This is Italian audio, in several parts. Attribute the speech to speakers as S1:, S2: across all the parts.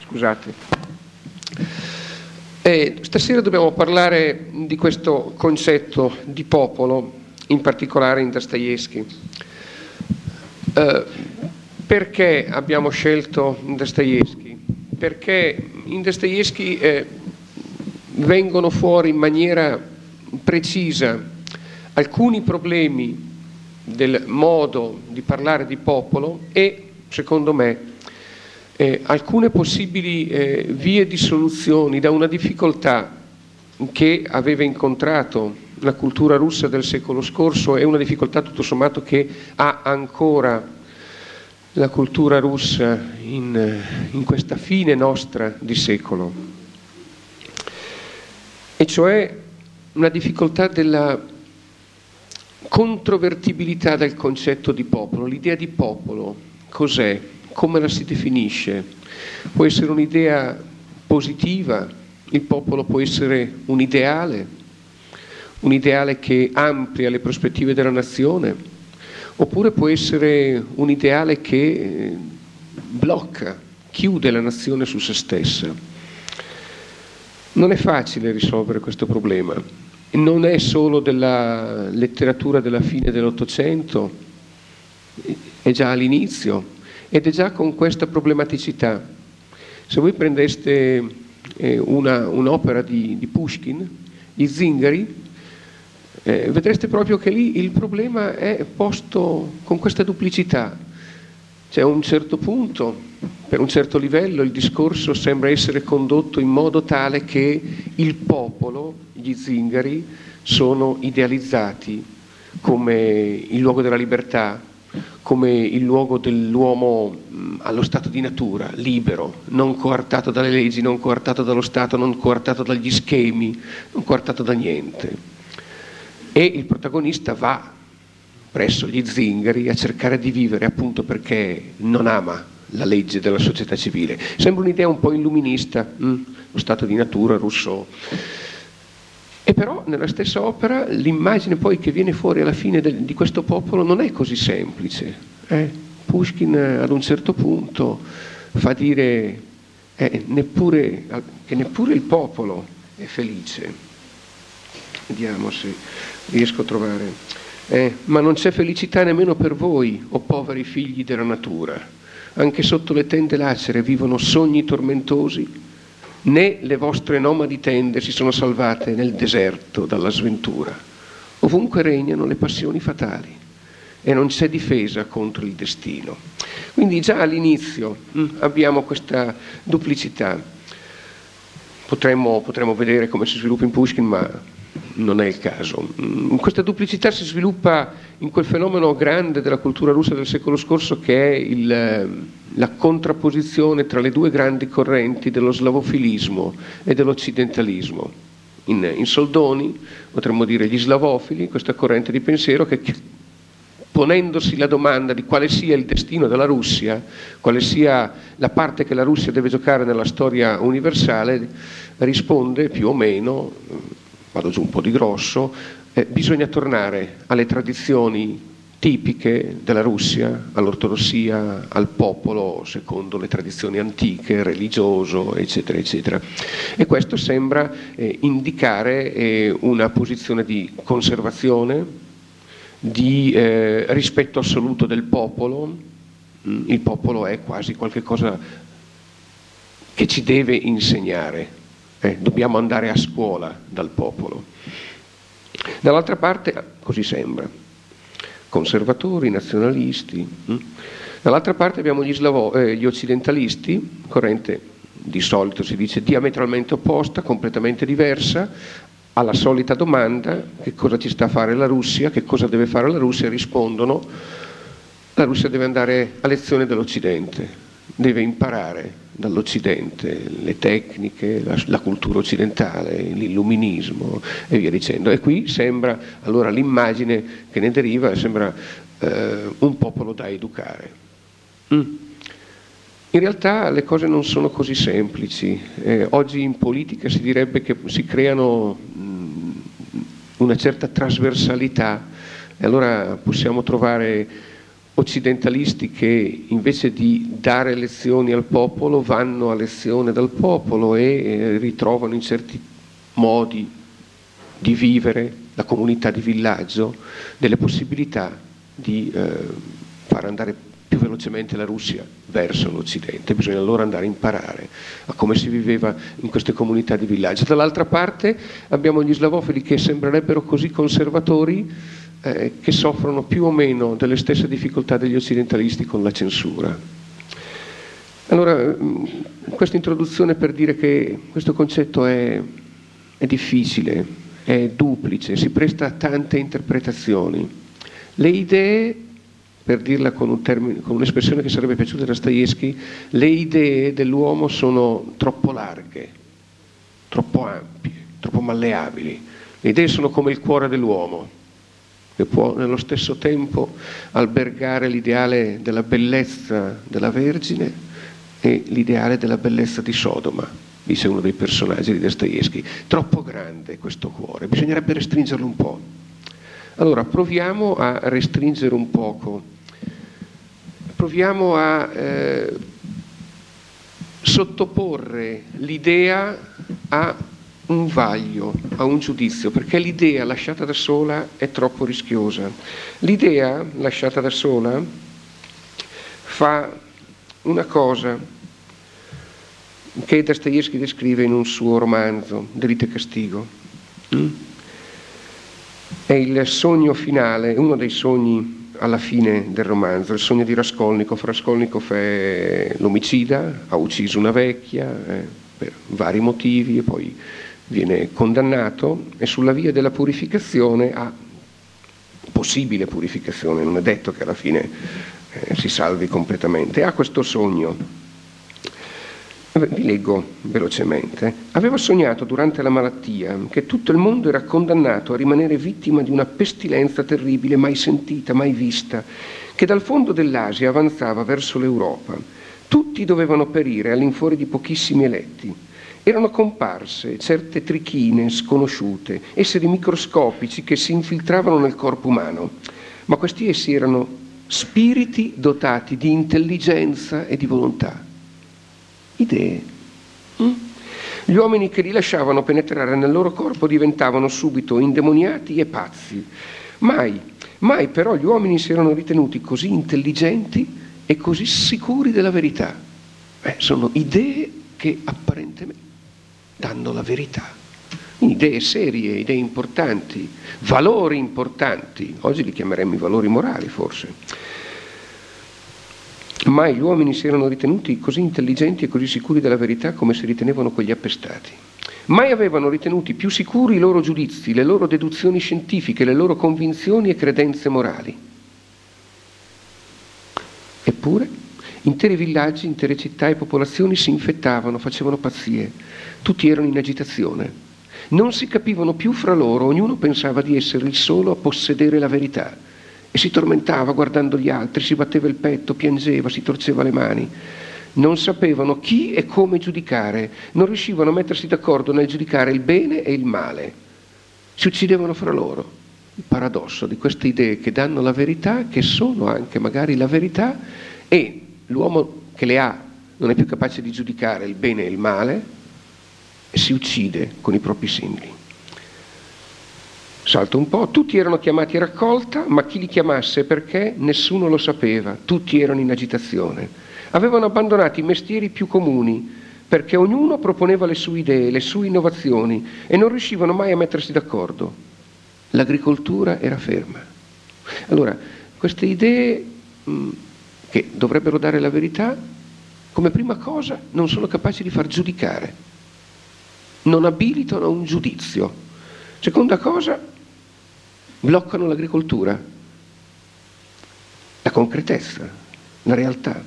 S1: Scusate. Stasera dobbiamo parlare di questo concetto di popolo, in particolare in Dostoevskij. Perché abbiamo scelto Dostoevskij? Perché in Dostoevskij vengono fuori in maniera precisa alcuni problemi del modo di parlare di popolo e, secondo me, alcune possibili vie di soluzioni da una difficoltà che aveva incontrato la cultura russa del secolo scorso e una difficoltà tutto sommato che ha ancora la cultura russa in questa fine nostra di secolo, e cioè una difficoltà della controvertibilità del concetto di popolo. L'idea di popolo cos'è? Come la si definisce? Può essere un'idea positiva, il popolo può essere un ideale che amplia le prospettive della nazione, oppure può essere un ideale che blocca, chiude la nazione su se stessa. Non è facile risolvere questo problema, non è solo della letteratura della fine dell'Ottocento, è già all'inizio. Ed è già con questa problematicità. Se voi prendeste un'opera di Pushkin, Gli Zingari, vedreste proprio che lì il problema è posto con questa duplicità. C'è un certo punto, per un certo livello, il discorso sembra essere condotto in modo tale che il popolo, gli Zingari, sono idealizzati come il luogo della libertà, come il luogo dell'uomo allo stato di natura, libero, non coartato dalle leggi, non coartato dallo Stato, non coartato dagli schemi, non coartato da niente. E il protagonista va presso gli Zingari a cercare di vivere, appunto perché non ama la legge della società civile. Sembra un'idea un po' illuminista, lo stato di natura, Rousseau. E però nella stessa opera l'immagine poi che viene fuori alla fine di questo popolo non è così semplice. Pushkin ad un certo punto fa dire che neppure il popolo è felice. Vediamo se riesco a trovare. Ma non c'è felicità nemmeno per voi, o poveri figli della natura. Anche sotto le tende lacere vivono sogni tormentosi, né le vostre nomadi tende si sono salvate nel deserto dalla sventura. Ovunque regnano le passioni fatali e non c'è difesa contro il destino. Quindi già all'inizio abbiamo questa duplicità. Potremmo vedere come si sviluppa in Pushkin, ma non è il caso. Questa duplicità si sviluppa in quel fenomeno grande della cultura russa del secolo scorso che è la contrapposizione tra le due grandi correnti dello slavofilismo e dell'occidentalismo. In soldoni potremmo dire gli slavofili, questa corrente di pensiero che, ponendosi la domanda di quale sia il destino della Russia, quale sia la parte che la Russia deve giocare nella storia universale, risponde più o meno, vado giù un po' di grosso, bisogna tornare alle tradizioni tipiche della Russia, all'ortodossia, al popolo secondo le tradizioni antiche, religioso, eccetera, eccetera. E questo sembra indicare una posizione di conservazione, di rispetto assoluto del popolo. Il popolo è quasi qualche cosa che ci deve insegnare. Dobbiamo andare a scuola dal popolo. Dall'altra parte, così sembra, conservatori, nazionalisti. Dall'altra parte abbiamo gli occidentalisti, corrente di solito si dice diametralmente opposta, completamente diversa, alla solita domanda: che cosa ci sta a fare la Russia, che cosa deve fare la Russia? Rispondono: la Russia deve andare a lezione dell'Occidente, deve imparare dall'Occidente le tecniche, la cultura occidentale, l'illuminismo e via dicendo. E qui sembra, allora l'immagine che ne deriva sembra un popolo da educare. In realtà le cose non sono così semplici. Oggi in politica si direbbe che si creano una certa trasversalità, e allora possiamo trovare occidentalisti che invece di dare lezioni al popolo vanno a lezione dal popolo e ritrovano in certi modi di vivere la comunità di villaggio delle possibilità di far andare più velocemente la Russia verso l'Occidente. Bisogna allora andare a imparare a come si viveva in queste comunità di villaggio. Dall'altra parte abbiamo gli slavofili che sembrerebbero così conservatori, che soffrono più o meno delle stesse difficoltà degli occidentalisti con la censura. Allora, questa introduzione per dire che questo concetto è difficile, è duplice, si presta a tante interpretazioni. Le idee, per dirla con un'espressione che sarebbe piaciuta a Dostoevskij, le idee dell'uomo sono troppo larghe, troppo ampie, troppo malleabili. Le idee sono come il cuore dell'uomo, che può nello stesso tempo albergare l'ideale della bellezza della Vergine e l'ideale della bellezza di Sodoma, dice uno dei personaggi di Dostoevskij. Troppo grande questo cuore, bisognerebbe restringerlo un po'. Allora proviamo a restringere un poco, proviamo a sottoporre l'idea a un vaglio, a un giudizio, perché l'idea lasciata da sola è troppo rischiosa. L'idea lasciata da sola fa una cosa che Dostoevskij descrive in un suo romanzo, Delitto e Castigo. È il sogno finale, uno dei sogni alla fine del romanzo, il sogno di Raskolnikov. Raskolnikov è l'omicida, ha ucciso una vecchia per vari motivi e poi viene condannato e sulla via della purificazione, possibile purificazione, non è detto che alla fine si salvi completamente, ha questo sogno. Vi leggo velocemente. Aveva sognato durante la malattia che tutto il mondo era condannato a rimanere vittima di una pestilenza terribile, mai sentita, mai vista, che dal fondo dell'Asia avanzava verso l'Europa. Tutti dovevano perire all'infuori di pochissimi eletti. Erano comparse certe trichine sconosciute, esseri microscopici che si infiltravano nel corpo umano, ma questi essi erano spiriti dotati di intelligenza e di volontà. Idee. Gli uomini che li lasciavano penetrare nel loro corpo diventavano subito indemoniati e pazzi. Mai però gli uomini si erano ritenuti così intelligenti e così sicuri della verità. Sono idee che apparentemente danno la verità. Idee serie, idee importanti, valori importanti. Oggi li chiameremmo i valori morali, forse. Mai gli uomini si erano ritenuti così intelligenti e così sicuri della verità come si ritenevano quegli appestati. Mai avevano ritenuti più sicuri i loro giudizi, le loro deduzioni scientifiche, le loro convinzioni e credenze morali. Eppure, interi villaggi, intere città e popolazioni si infettavano, facevano pazzie. Tutti erano in agitazione. Non si capivano più fra loro, ognuno pensava di essere il solo a possedere la verità. E si tormentava guardando gli altri, si batteva il petto, piangeva, si torceva le mani. Non sapevano chi e come giudicare, non riuscivano a mettersi d'accordo nel giudicare il bene e il male. Si uccidevano fra loro. Il paradosso di queste idee che danno la verità, che sono anche magari la verità, e l'uomo che le ha non è più capace di giudicare il bene e il male e si uccide con i propri simili. Salto un po', tutti erano chiamati a raccolta, ma chi li chiamasse e perché nessuno lo sapeva, tutti erano in agitazione. Avevano abbandonato i mestieri più comuni, perché ognuno proponeva le sue idee, le sue innovazioni e non riuscivano mai a mettersi d'accordo. L'agricoltura era ferma. Allora, queste idee che dovrebbero dare la verità, come prima cosa non sono capaci di far giudicare, non abilitano a un giudizio. Seconda cosa, bloccano l'agricoltura, la concretezza, la realtà.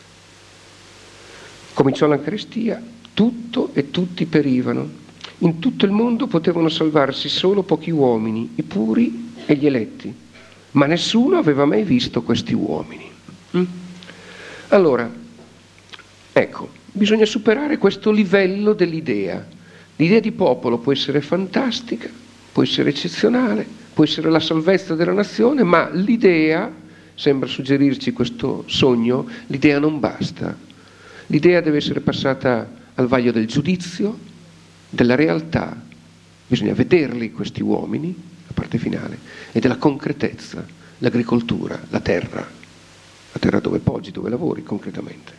S1: Cominciò la carestia, tutto e tutti perivano. In tutto il mondo potevano salvarsi solo pochi uomini, i puri e gli eletti, ma nessuno aveva mai visto questi uomini. Allora, ecco, bisogna superare questo livello dell'idea. L'idea di popolo può essere fantastica, può essere eccezionale, può essere la salvezza della nazione, ma l'idea sembra suggerirci questo sogno, l'idea non basta. L'idea deve essere passata al vaglio del giudizio, della realtà. Bisogna vederli questi uomini, la parte finale, e della concretezza, l'agricoltura, la terra dove poggi, dove lavori concretamente.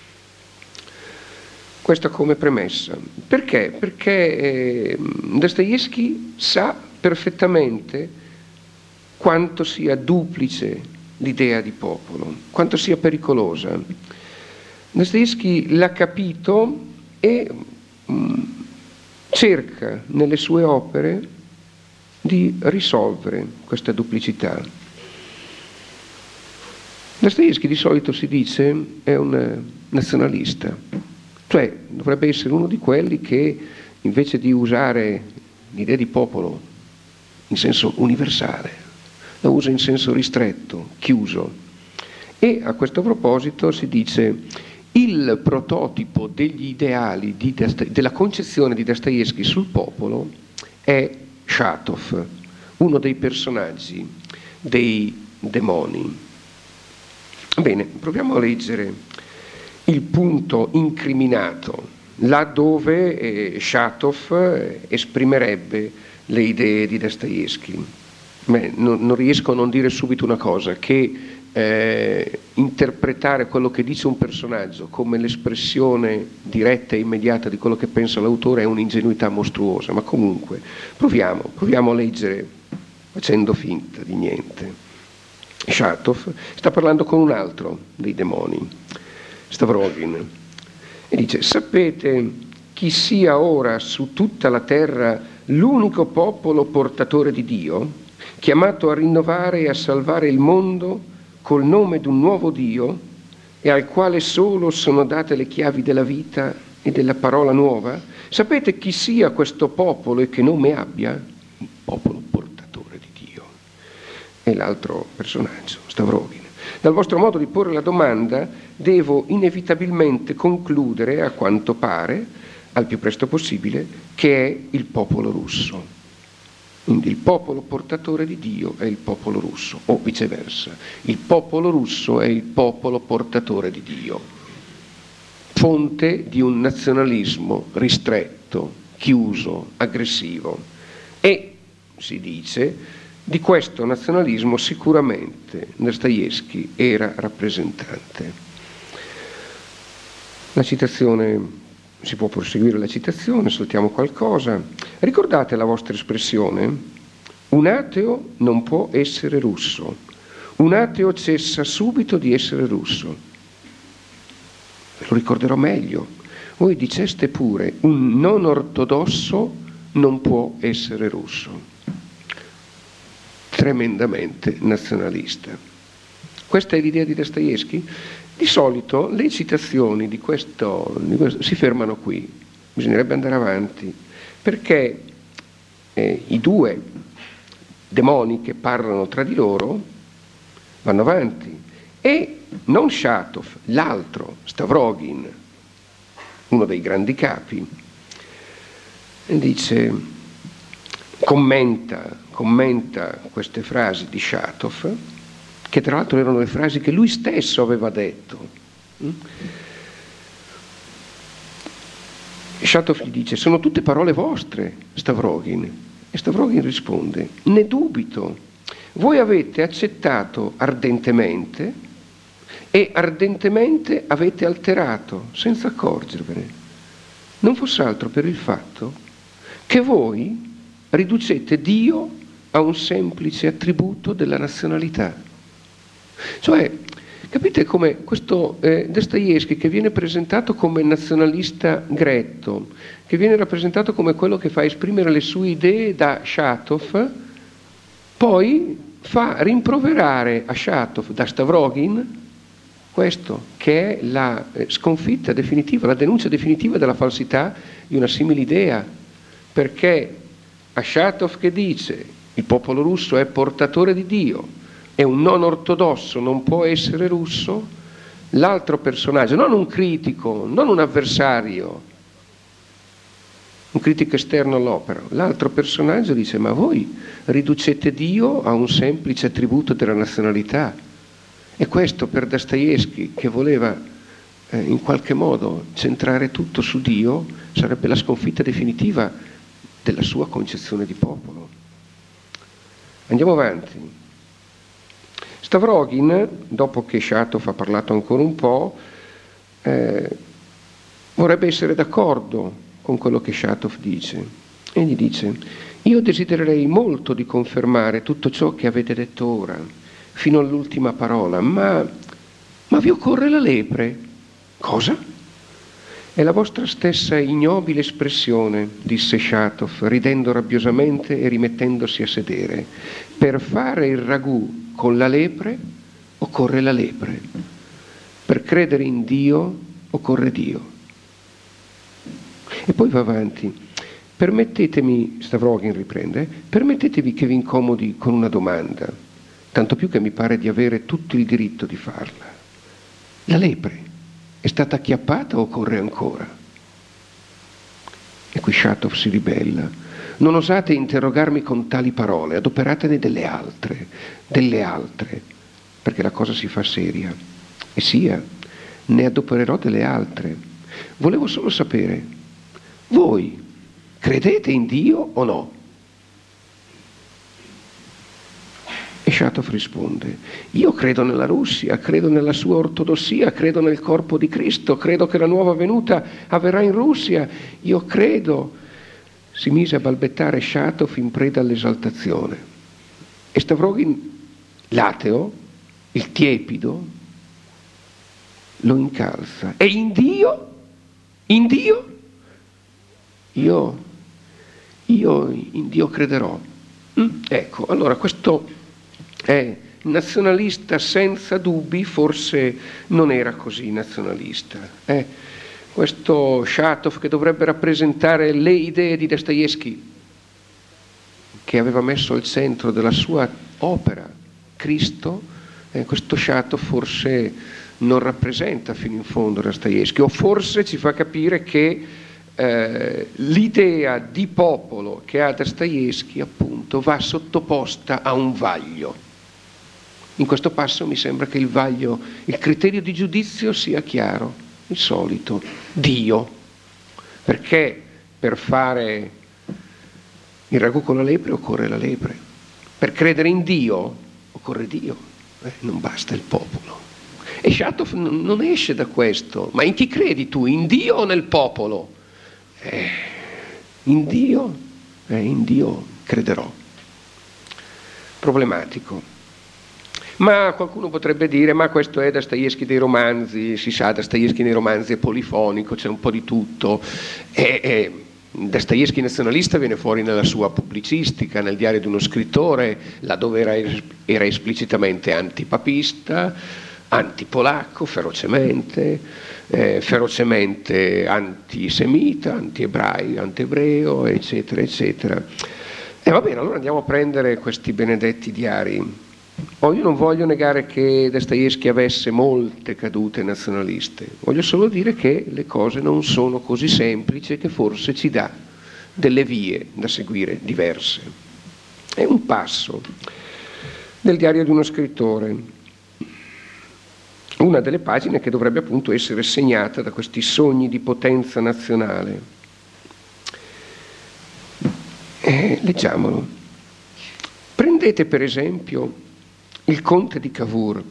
S1: Questo come premessa. Perché? Perché Dostoevskij sa perfettamente quanto sia duplice l'idea di popolo, quanto sia pericolosa. Dostoevskij l'ha capito e cerca nelle sue opere di risolvere questa duplicità. Dostoevskij di solito si dice è un nazionalista, cioè dovrebbe essere uno di quelli che invece di usare l'idea di popolo in senso universale, la usa in senso ristretto, chiuso. E a questo proposito si dice il prototipo degli ideali della concezione di Dostoevskij sul popolo è Shatov, uno dei personaggi dei demoni. Bene, proviamo a leggere il punto incriminato, là dove Shatov esprimerebbe le idee di Dostoevskij. Non riesco a non dire subito una cosa, che interpretare quello che dice un personaggio come l'espressione diretta e immediata di quello che pensa l'autore è un'ingenuità mostruosa, ma comunque proviamo a leggere facendo finta di niente. Shatov sta parlando con un altro dei demoni, Stavrogin, e dice: sapete chi sia ora su tutta la terra l'unico popolo portatore di Dio, chiamato a rinnovare e a salvare il mondo col nome d'un nuovo Dio e al quale solo sono date le chiavi della vita e della parola nuova? Sapete chi sia questo popolo e che nome abbia? Il popolo portatore di Dio. E l'altro personaggio, Stavrogin: dal vostro modo di porre la domanda devo inevitabilmente concludere, a quanto pare, al più presto possibile, che è il popolo russo. Quindi il popolo portatore di Dio è il popolo russo, o viceversa. Il popolo russo è il popolo portatore di Dio, fonte di un nazionalismo ristretto, chiuso, aggressivo. E, si dice, di questo nazionalismo sicuramente Dostoevskij era rappresentante. La citazione, si può proseguire la citazione, saltiamo qualcosa. Ricordate la vostra espressione? Un ateo non può essere russo. Un ateo cessa subito di essere russo. Ve lo ricorderò meglio. Voi diceste pure: un non ortodosso non può essere russo. Tremendamente nazionalista. Questa è l'idea di Dostoevskij. Di solito le citazioni di questo si fermano qui, bisognerebbe andare avanti, perché i due demoni che parlano tra di loro vanno avanti, e non Shatov, l'altro, Stavrogin, uno dei grandi capi, dice, commenta queste frasi di Shatov, che tra l'altro erano le frasi che lui stesso aveva detto. Shatov gli dice: sono tutte parole vostre, Stavrogin. E Stavrogin risponde: ne dubito. Voi avete accettato ardentemente e ardentemente avete alterato, senza accorgervene. Non fosse altro per il fatto che voi riducete Dio a un semplice attributo della nazionalità. Cioè, capite come questo Dostoevskij, che viene presentato come nazionalista gretto, che viene rappresentato come quello che fa esprimere le sue idee da Shatov, poi fa rimproverare a Shatov da Stavrogin questo, che è la sconfitta definitiva, la denuncia definitiva della falsità di una simile idea, perché a Shatov, che dice il popolo russo è portatore di Dio, e un non ortodosso non può essere russo, l'altro personaggio, non un critico, non un avversario, un critico esterno all'opera, l'altro personaggio dice: ma voi riducete Dio a un semplice attributo della nazionalità. E questo per Dostoevskij, che voleva in qualche modo centrare tutto su Dio, sarebbe la sconfitta definitiva della sua concezione di popolo. Andiamo avanti. Stavrogin, dopo che Shatov ha parlato ancora un po', vorrebbe essere d'accordo con quello che Shatov dice. Egli dice: io desidererei molto di confermare tutto ciò che avete detto ora, fino all'ultima parola, ma vi occorre la lepre. Cosa? È la vostra stessa ignobile espressione, disse Shatov, ridendo rabbiosamente e rimettendosi a sedere. Per fare il ragù con la lepre occorre la lepre. Per credere in Dio occorre Dio. E poi va avanti. Permettetemi, Stavrogin riprende, permettetemi che vi incomodi con una domanda, tanto più che mi pare di avere tutto il diritto di farla. La lepre è stata acchiappata o occorre ancora? E qui Shatov si ribella. Non osate interrogarmi con tali parole, adoperatene delle altre, perché la cosa si fa seria. E sia, ne adopererò delle altre. Volevo solo sapere, voi credete in Dio o no? E Shatov risponde: io credo nella Russia, credo nella sua ortodossia, credo nel corpo di Cristo, credo che la nuova venuta avverrà in Russia, io credo. Si mise a balbettare Shatov in preda all'esaltazione. E Stavrogin, l'ateo, il tiepido, lo incalza. E in Dio? In Dio? Io in Dio crederò. Ecco, allora questo è nazionalista senza dubbi, forse non era così nazionalista. Questo Shatov, che dovrebbe rappresentare le idee di Dostoevskij, che aveva messo al centro della sua opera Cristo, questo Shatov forse non rappresenta fino in fondo Dostoevskij, o forse ci fa capire che l'idea di popolo che ha Dostoevskij appunto va sottoposta a un vaglio. In questo passo mi sembra che il vaglio, il criterio di giudizio sia chiaro, il solito, Dio, perché per fare il ragù con la lepre occorre la lepre, per credere in Dio occorre Dio, non basta il popolo. E Shatov non esce da questo. Ma in chi credi tu, in Dio o nel popolo? In Dio crederò. Problematico. Ma qualcuno potrebbe dire: ma questo è Dostoevskij dei romanzi, si sa, Dostoevskij nei romanzi è polifonico, c'è un po' di tutto. Dostoevskij nazionalista viene fuori nella sua pubblicistica, nel diario di uno scrittore, laddove era esplicitamente antipapista, antipolacco, ferocemente antisemita, antiebreo, eccetera, eccetera. E va bene, allora andiamo a prendere questi benedetti diari. Io non voglio negare che Dostoevskij avesse molte cadute nazionaliste, voglio solo dire che le cose non sono così semplici e che forse ci dà delle vie da seguire diverse. È un passo del diario di uno scrittore, una delle pagine che dovrebbe appunto essere segnata da questi sogni di potenza nazionale. Leggiamolo. Prendete per esempio il conte di Cavour,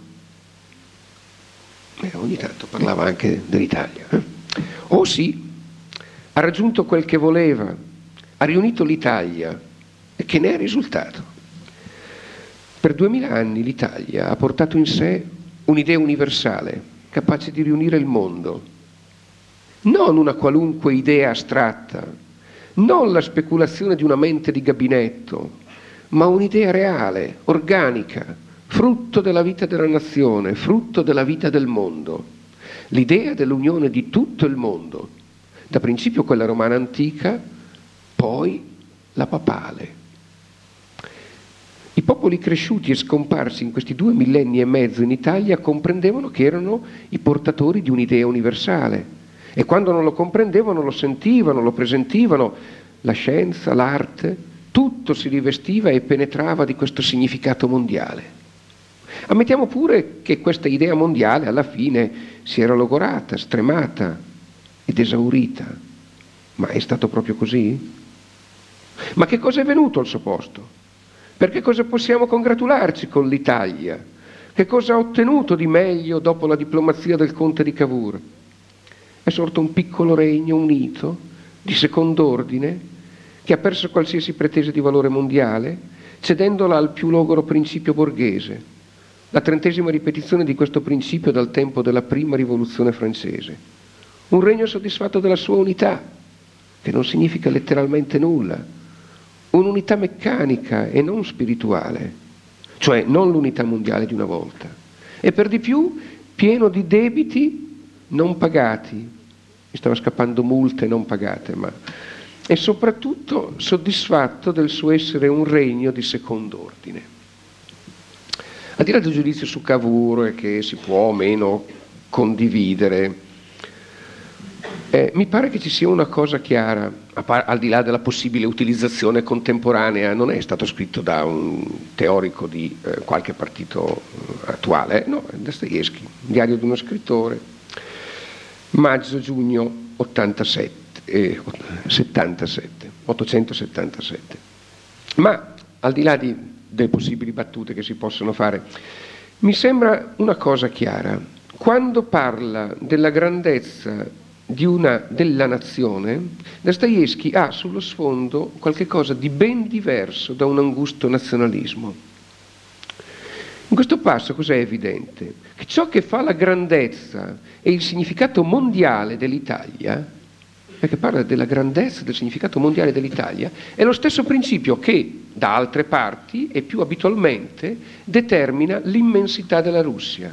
S1: ogni tanto parlava anche dell'Italia. Oh sì, ha raggiunto quel che voleva, ha riunito l'Italia, e che ne è risultato? Per 2000 anni l'Italia ha portato in sé un'idea universale, capace di riunire il mondo. Non una qualunque idea astratta, non la speculazione di una mente di gabinetto, ma un'idea reale, organica, frutto della vita della nazione, frutto della vita del mondo. L'idea dell'unione di tutto il mondo, da principio quella romana antica, poi la papale. I popoli cresciuti e scomparsi in questi 2 millenni e mezzo in Italia comprendevano che erano i portatori di un'idea universale, e quando non lo comprendevano lo sentivano, lo presentivano. La scienza, l'arte, tutto si rivestiva e penetrava di questo significato mondiale. Ammettiamo pure che questa idea mondiale alla fine si era logorata, stremata ed esaurita. Ma è stato proprio così? Ma che cosa è venuto al suo posto? Per che cosa possiamo congratularci con l'Italia? Che cosa ha ottenuto di meglio dopo la diplomazia del conte di Cavour? È sorto un piccolo regno unito, di second'ordine, che ha perso qualsiasi pretesa di valore mondiale, cedendola al più logoro principio borghese, la 30ª ripetizione di questo principio dal tempo della prima rivoluzione francese. Un regno soddisfatto della sua unità, che non significa letteralmente nulla, un'unità meccanica e non spirituale, cioè non l'unità mondiale di una volta, e per di più pieno di debiti non pagati, mi stava scappando multe non pagate, e soprattutto soddisfatto del suo essere un regno di second'ordine. Al di là del giudizio su Cavour, che si può o meno condividere, mi pare che ci sia una cosa chiara, al di là della possibile utilizzazione contemporanea. Non è stato scritto da un teorico di qualche partito attuale, no, è Dostoevskij, Diario di uno scrittore, maggio-giugno 877. Ma al di là delle possibili battute che si possono fare, mi sembra una cosa chiara. Quando parla della grandezza della nazione, Dostoevskij ha sullo sfondo qualche cosa di ben diverso da un angusto nazionalismo. In questo passo cos'è evidente? Che ciò che fa la grandezza e il significato mondiale dell'Italia, perché parla della grandezza, del significato mondiale dell'Italia, è lo stesso principio che da altre parti e più abitualmente determina l'immensità della Russia.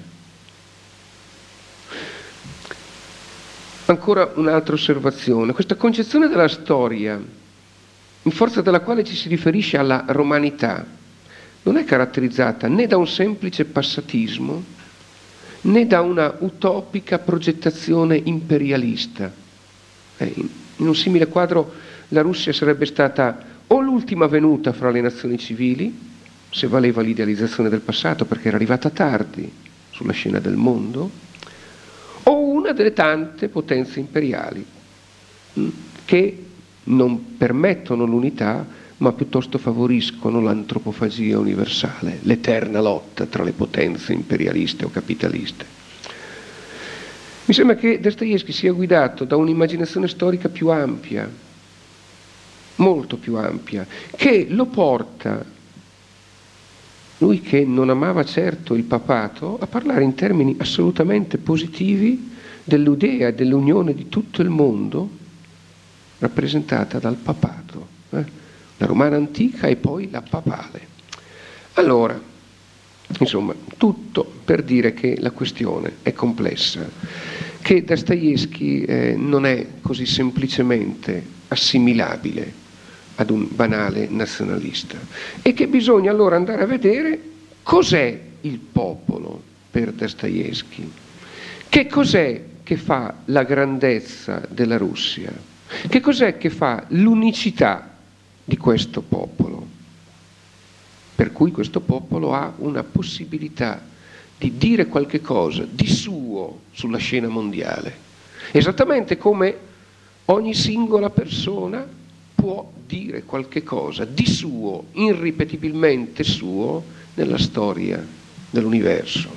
S1: Ancora un'altra osservazione: questa concezione della storia, in forza della quale ci si riferisce alla romanità, non è caratterizzata né da un semplice passatismo né da una utopica progettazione imperialista. In un simile quadro la Russia sarebbe stata o l'ultima venuta fra le nazioni civili, se valeva l'idealizzazione del passato perché era arrivata tardi sulla scena del mondo, o una delle tante potenze imperiali che non permettono l'unità ma piuttosto favoriscono l'antropofagia universale, l'eterna lotta tra le potenze imperialiste o capitaliste. Mi sembra che Dostoevskij sia guidato da un'immaginazione storica più ampia, molto più ampia, che lo porta, lui che non amava certo il papato, a parlare in termini assolutamente positivi dell'idea dell'unione di tutto il mondo rappresentata dal papato, la romana antica e poi la papale. Allora, insomma, tutto per dire che la questione è complessa, che Dostoevskij non è così semplicemente assimilabile ad un banale nazionalista e che bisogna allora andare a vedere cos'è il popolo per Dostoevskij, che cos'è che fa la grandezza della Russia, che cos'è che fa l'unicità di questo popolo, per cui questo popolo ha una possibilità di dire qualche cosa di suo sulla scena mondiale, esattamente come ogni singola persona può dire qualche cosa di suo, irripetibilmente suo, nella storia dell'universo.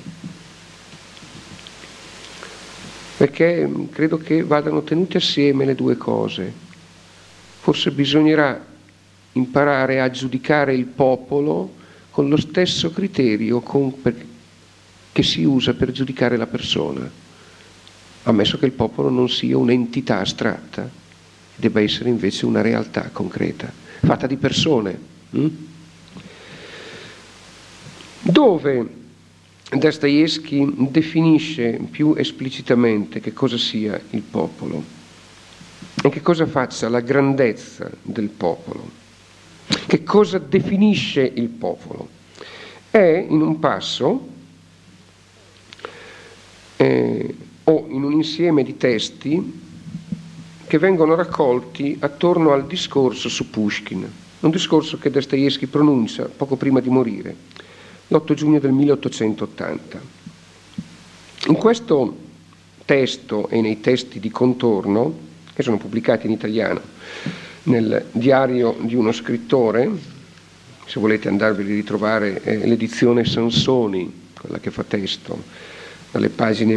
S1: Perché credo che vadano tenute assieme le due cose. Forse bisognerà imparare a giudicare il popolo con lo stesso criterio che si usa per giudicare la persona, ammesso che il popolo non sia un'entità astratta, debba essere invece una realtà concreta, fatta di persone. Dove Dostoevskij definisce più esplicitamente che cosa sia il popolo e che cosa faccia la grandezza del popolo, che cosa definisce il popolo, è in un passo o in un insieme di testi che vengono raccolti attorno al discorso su Pushkin, un discorso che Dostoevskij pronuncia poco prima di morire, l'8 giugno del 1880. In questo testo e nei testi di contorno, che sono pubblicati in italiano nel diario di uno scrittore, se volete andarveli a ritrovare, è l'edizione Sansoni, quella che fa testo, dalle pagine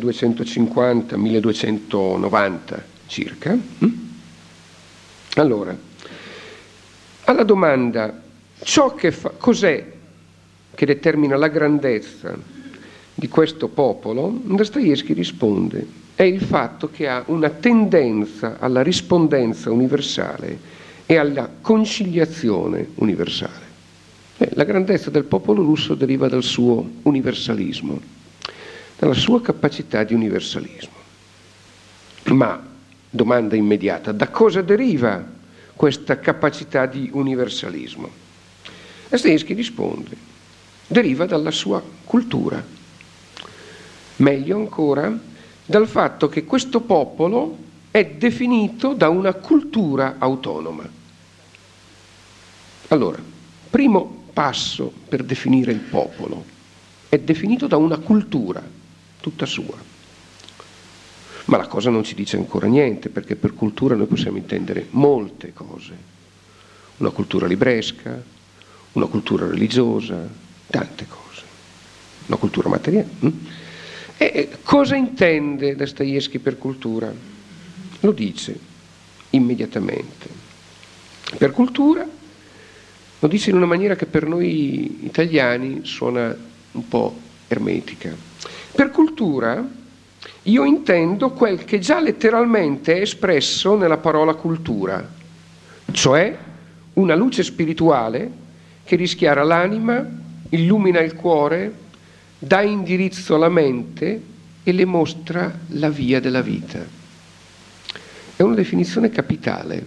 S1: 1250-1290 circa. Allora, alla domanda cos'è che determina la grandezza di questo popolo, Dostoevskij risponde: è il fatto che ha una tendenza alla rispondenza universale e alla conciliazione universale. La grandezza del popolo russo deriva dal suo universalismo, dalla sua capacità di universalismo. Ma, domanda immediata, da cosa deriva questa capacità di universalismo? Dostoevskij risponde: deriva dalla sua cultura. Meglio ancora, dal fatto che questo popolo è definito da una cultura autonoma. Allora, primo passo per definire il popolo: è definito da una cultura tutta sua. Ma la cosa non ci dice ancora niente, perché per cultura noi possiamo intendere molte cose. Una cultura libresca, una cultura religiosa, tante cose. Una cultura materiale. E cosa intende Dostoevskij per cultura? Lo dice immediatamente. Per cultura lo dice in una maniera che per noi italiani suona un po' ermetica. Per cultura io intendo quel che già letteralmente è espresso nella parola cultura, cioè una luce spirituale che rischiara l'anima, illumina il cuore, dà indirizzo alla mente e le mostra la via della vita. È una definizione capitale.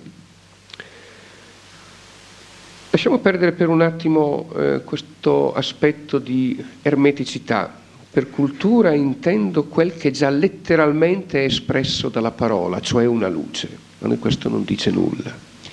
S1: Lasciamo perdere per un attimo questo aspetto di ermeticità. Per cultura intendo quel che già letteralmente è espresso dalla parola, cioè una luce. A noi questo non dice nulla.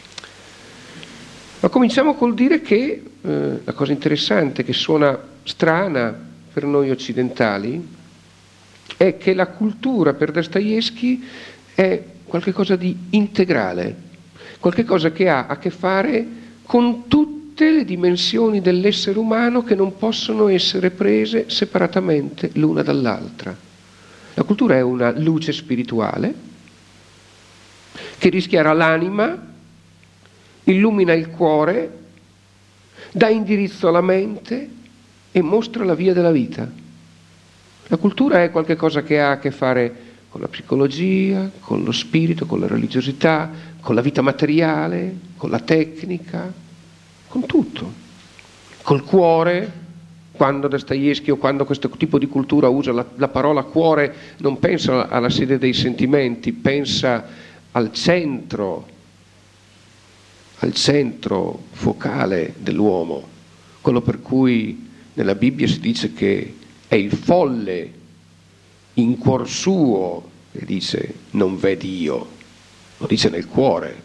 S1: Ma cominciamo col dire che la cosa interessante, che suona strana per noi occidentali, è che la cultura per Dostoevskij è qualcosa di integrale, qualcosa che ha a che fare con tutte le dimensioni dell'essere umano che non possono essere prese separatamente l'una dall'altra. La cultura è una luce spirituale che rischiara l'anima, illumina il cuore, dà indirizzo alla mente e mostra la via della vita. La cultura è qualcosa che ha a che fare con la psicologia, con lo spirito, con la religiosità, con la vita materiale, con la tecnica, con tutto. Col cuore, quando Dostoevskij o quando questo tipo di cultura usa la parola cuore, non pensa alla sede dei sentimenti, pensa al centro focale dell'uomo, quello per cui nella Bibbia si dice che è il folle in cuor suo che dice non vedi io, lo dice nel cuore.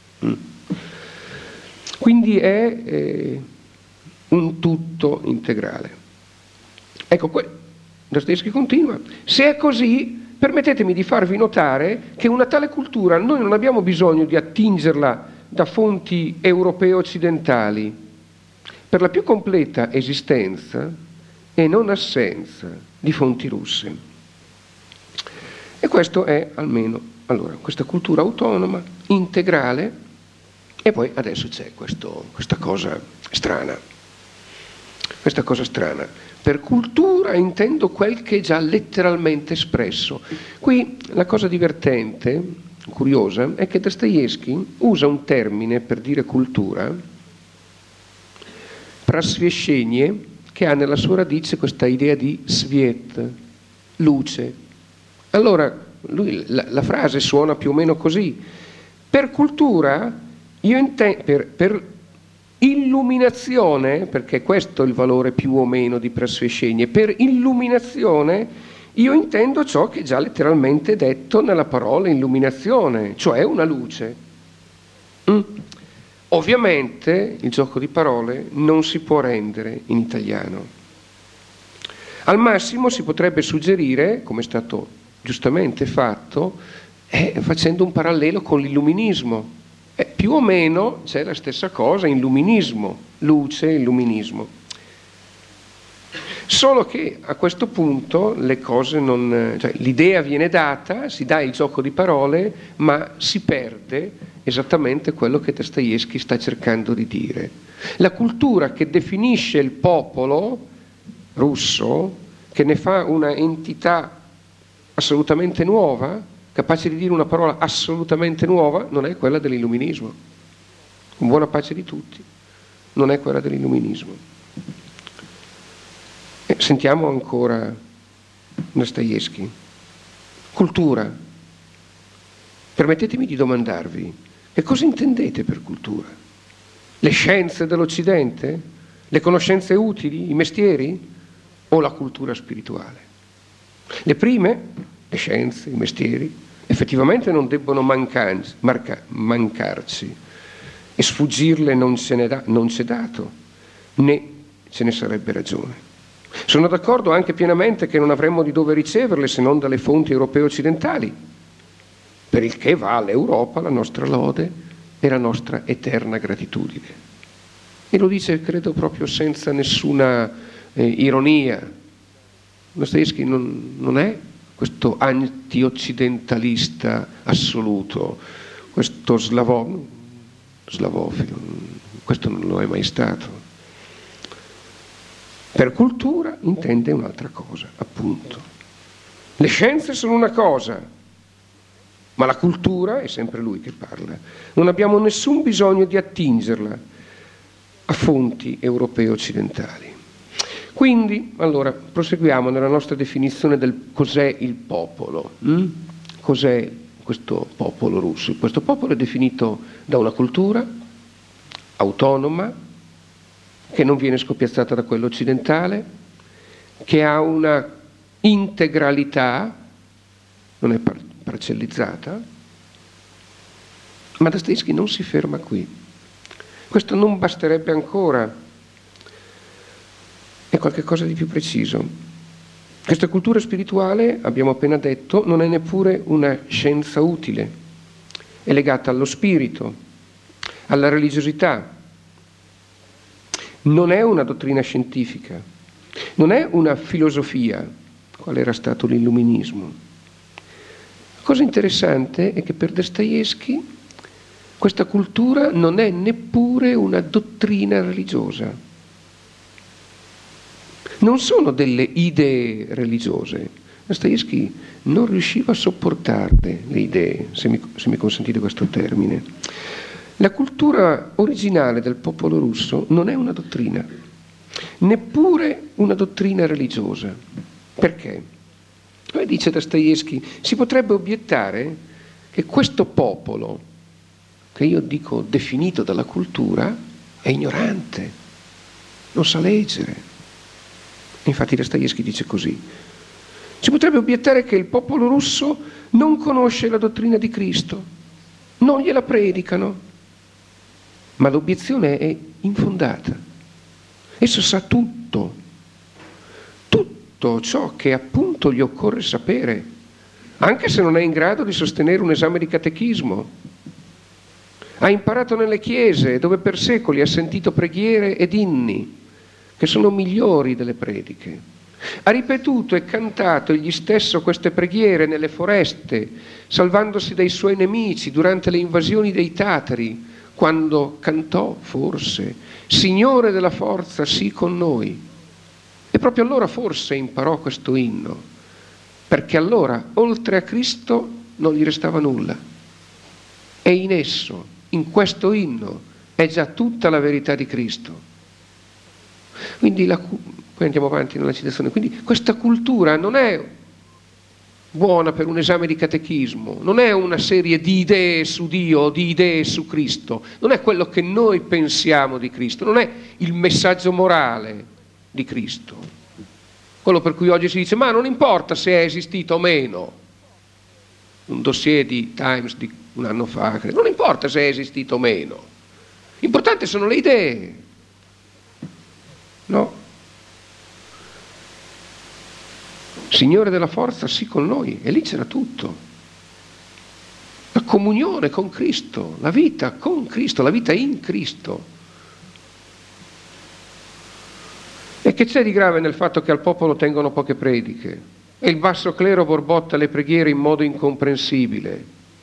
S1: Quindi è un tutto integrale. Ecco, Dostoevskij continua: se è così, permettetemi di farvi notare che una tale cultura noi non abbiamo bisogno di attingerla da fonti europee occidentali per la più completa esistenza e non assenza di fonti russe. E questo è almeno, allora, questa cultura autonoma, integrale, e poi adesso c'è questa cosa strana. Questa cosa strana. Per cultura intendo quel che è già letteralmente espresso. Qui la cosa divertente, curiosa, è che Dostoevskij usa un termine per dire cultura, prasviescenie, che ha nella sua radice questa idea di sviet, luce. Allora, la frase suona più o meno così: per cultura io intendo, per illuminazione, perché questo è il valore più o meno di prasviescenie, per illuminazione io intendo ciò che è già letteralmente detto nella parola illuminazione, cioè una luce. Ovviamente il gioco di parole non si può rendere in italiano. Al massimo si potrebbe suggerire, come è stato giustamente fatto, facendo un parallelo con l'illuminismo. Più o meno c'è la stessa cosa in illuminismo, luce e illuminismo. Solo che a questo punto le cose cioè l'idea viene data, si dà il gioco di parole, ma si perde esattamente quello che Dostoevskij sta cercando di dire. La cultura che definisce il popolo russo, che ne fa una entità assolutamente nuova, capace di dire una parola assolutamente nuova, non è quella dell'illuminismo. Con buona pace di tutti, non è quella dell'illuminismo. Sentiamo ancora Dostoevskij. Cultura. Permettetemi di domandarvi, che cosa intendete per cultura? Le scienze dell'Occidente? Le conoscenze utili? I mestieri? O la cultura spirituale? Le prime, le scienze, i mestieri, effettivamente non debbono mancarci, e sfuggirle non c'è dato, né ce ne sarebbe ragione. Sono d'accordo anche pienamente che non avremmo di dove riceverle se non dalle fonti europee occidentali, per il che va all'Europa la nostra lode e la nostra eterna gratitudine. E lo dice, credo, proprio senza nessuna ironia. Dostoevskij non è questo anti-occidentalista assoluto, questo slavofilo, questo non lo è mai stato. Per cultura intende un'altra cosa, appunto. Le scienze sono una cosa, ma la cultura, è sempre lui che parla, non abbiamo nessun bisogno di attingerla a fonti europee occidentali. Quindi, allora, proseguiamo nella nostra definizione del cos'è il popolo. Cos'è questo popolo russo? Questo popolo è definito da una cultura autonoma, che non viene scoppiazzata da quella occidentale, che ha una integralità, non è parcellizzata, ma Dostoevskij non si ferma qui. Questo non basterebbe ancora, è qualcosa di più preciso. Questa cultura spirituale, abbiamo appena detto, non è neppure una scienza utile, è legata allo spirito, alla religiosità. Non è una dottrina scientifica, non è una filosofia, qual era stato l'illuminismo. La cosa interessante è che per Dostoevskij questa cultura non è neppure una dottrina religiosa. Non sono delle idee religiose. Dostoevskij non riusciva a sopportarle, le idee, se mi consentite questo termine. La cultura originale del popolo russo non è una dottrina, neppure una dottrina religiosa. Perché? Come dice Dostoevskij, si potrebbe obiettare che questo popolo, che io dico definito dalla cultura, è ignorante, non sa leggere. Infatti Dostoevskij dice così. Si potrebbe obiettare che il popolo russo non conosce la dottrina di Cristo, non gliela predicano. Ma l'obiezione è infondata. Esso sa tutto ciò che appunto gli occorre sapere, anche se non è in grado di sostenere un esame di catechismo. Ha imparato nelle chiese, dove per secoli ha sentito preghiere ed inni, che sono migliori delle prediche. Ha ripetuto e cantato egli stesso queste preghiere nelle foreste, salvandosi dai suoi nemici durante le invasioni dei tatari, quando cantò forse Signore della forza, sii con noi. E proprio allora forse imparò questo inno, perché allora oltre a Cristo non gli restava nulla. E in esso, in questo inno, è già tutta la verità di Cristo. Quindi poi andiamo avanti nella citazione. Quindi questa cultura non è buona per un esame di catechismo, non è una serie di idee su Dio o di idee su Cristo, non è quello che noi pensiamo di Cristo, non è il messaggio morale di Cristo, quello per cui oggi si dice ma non importa se è esistito o meno, un dossier di Times di un anno fa, non importa se è esistito o meno, Importanti sono le idee. No. Signore della forza, sì con noi, e lì c'era tutto. La comunione con Cristo, la vita con Cristo, la vita in Cristo. E che c'è di grave nel fatto che al popolo tengono poche prediche e il basso clero borbotta le preghiere in modo incomprensibile?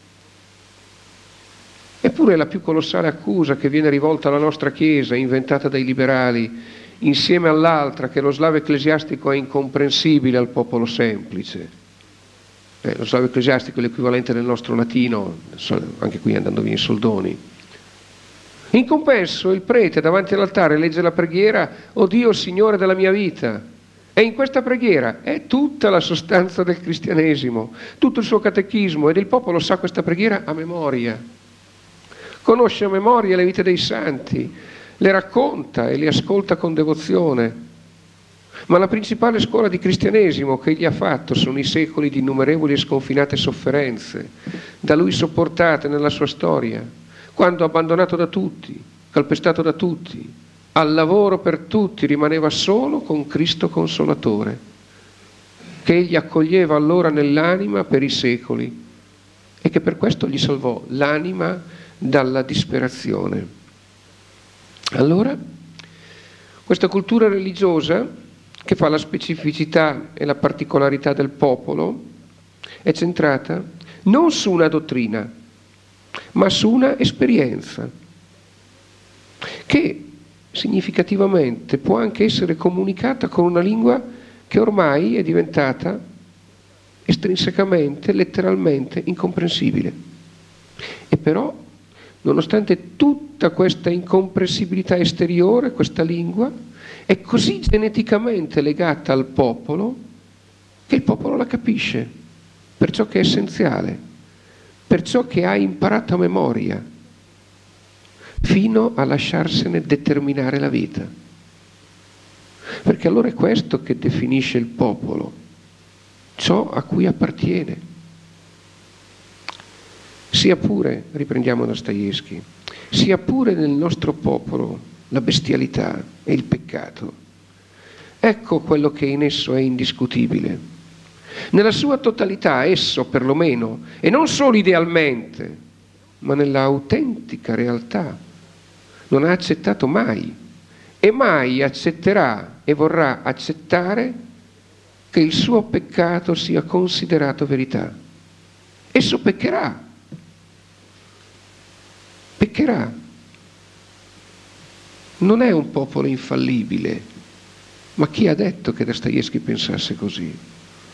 S1: Eppure la più colossale accusa che viene rivolta alla nostra Chiesa, inventata dai liberali, insieme all'altra che lo slavo ecclesiastico è incomprensibile al popolo semplice. Lo slavo ecclesiastico è l'equivalente del nostro latino, anche qui andando via in soldoni. In compenso il prete davanti all'altare legge la preghiera: «O Dio, Signore della mia vita». E in questa preghiera è tutta la sostanza del cristianesimo, tutto il suo catechismo, ed il popolo sa questa preghiera a memoria. Conosce a memoria le vite dei santi, le racconta e le ascolta con devozione. Ma la principale scuola di cristianesimo che egli ha fatto sono i secoli di innumerevoli e sconfinate sofferenze, da lui sopportate nella sua storia, quando abbandonato da tutti, calpestato da tutti, al lavoro per tutti, rimaneva solo con Cristo Consolatore, che egli accoglieva allora nell'anima per i secoli e che per questo gli salvò l'anima dalla disperazione. Allora, questa cultura religiosa, che fa la specificità e la particolarità del popolo, è centrata non su una dottrina, ma su una esperienza che significativamente può anche essere comunicata con una lingua che ormai è diventata estrinsecamente, letteralmente incomprensibile. E però, nonostante tutta questa incomprensibilità esteriore, questa lingua è così geneticamente legata al popolo che il popolo la capisce per ciò che è essenziale, per ciò che ha imparato a memoria, fino a lasciarsene determinare la vita. Perché allora è questo che definisce il popolo, ciò a cui appartiene. Sia pure, riprendiamo Dostoevskij, sia pure nel nostro popolo la bestialità e il peccato, ecco quello che in esso è indiscutibile. Nella sua totalità esso, perlomeno, e non solo idealmente, ma nella autentica realtà, non ha accettato mai e mai accetterà e vorrà accettare che il suo peccato sia considerato verità. Esso peccherà. Peccherà. Non è un popolo infallibile, ma chi ha detto che Dostoevskij pensasse così?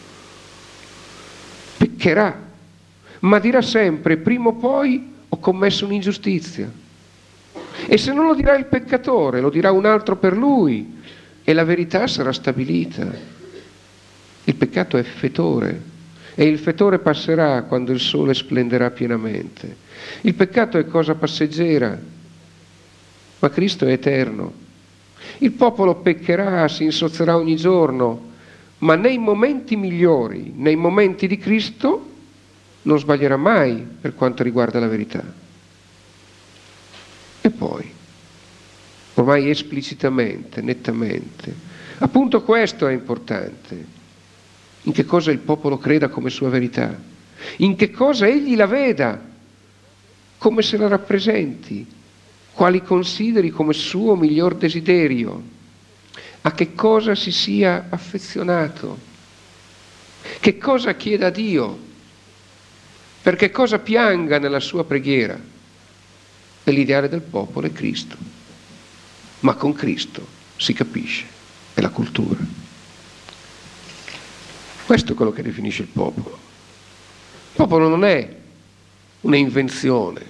S1: Peccherà, ma dirà sempre: prima o poi ho commesso un'ingiustizia. E se non lo dirà il peccatore, lo dirà un altro per lui, e la verità sarà stabilita. Il peccato è fetore, e il fetore passerà quando il sole splenderà pienamente. Il peccato è cosa passeggera, ma Cristo è eterno. Il popolo peccherà, si insozzerà ogni giorno, ma nei momenti migliori, nei momenti di Cristo, non sbaglierà mai per quanto riguarda la verità. E poi, ormai esplicitamente, nettamente, appunto questo è importante, in che cosa il popolo creda come sua verità, in che cosa egli la veda, come se la rappresenti, quali consideri come suo miglior desiderio, a che cosa si sia affezionato, che cosa chieda a Dio, per che cosa pianga nella sua preghiera. E l'ideale del popolo è Cristo, ma con Cristo si capisce, è la cultura. Questo è quello che definisce il popolo. Il popolo non è un'invenzione,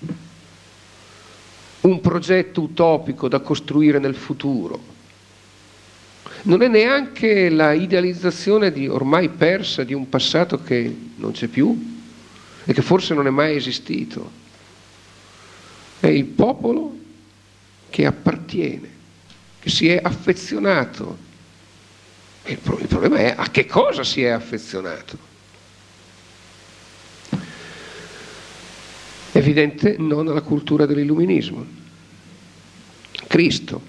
S1: un progetto utopico da costruire nel futuro. Non è neanche la idealizzazione ormai persa di un passato che non c'è più e che forse non è mai esistito. È il popolo che appartiene, che si è affezionato. E il problema è a che cosa si è affezionato. Evidente non alla cultura dell'illuminismo. Cristo,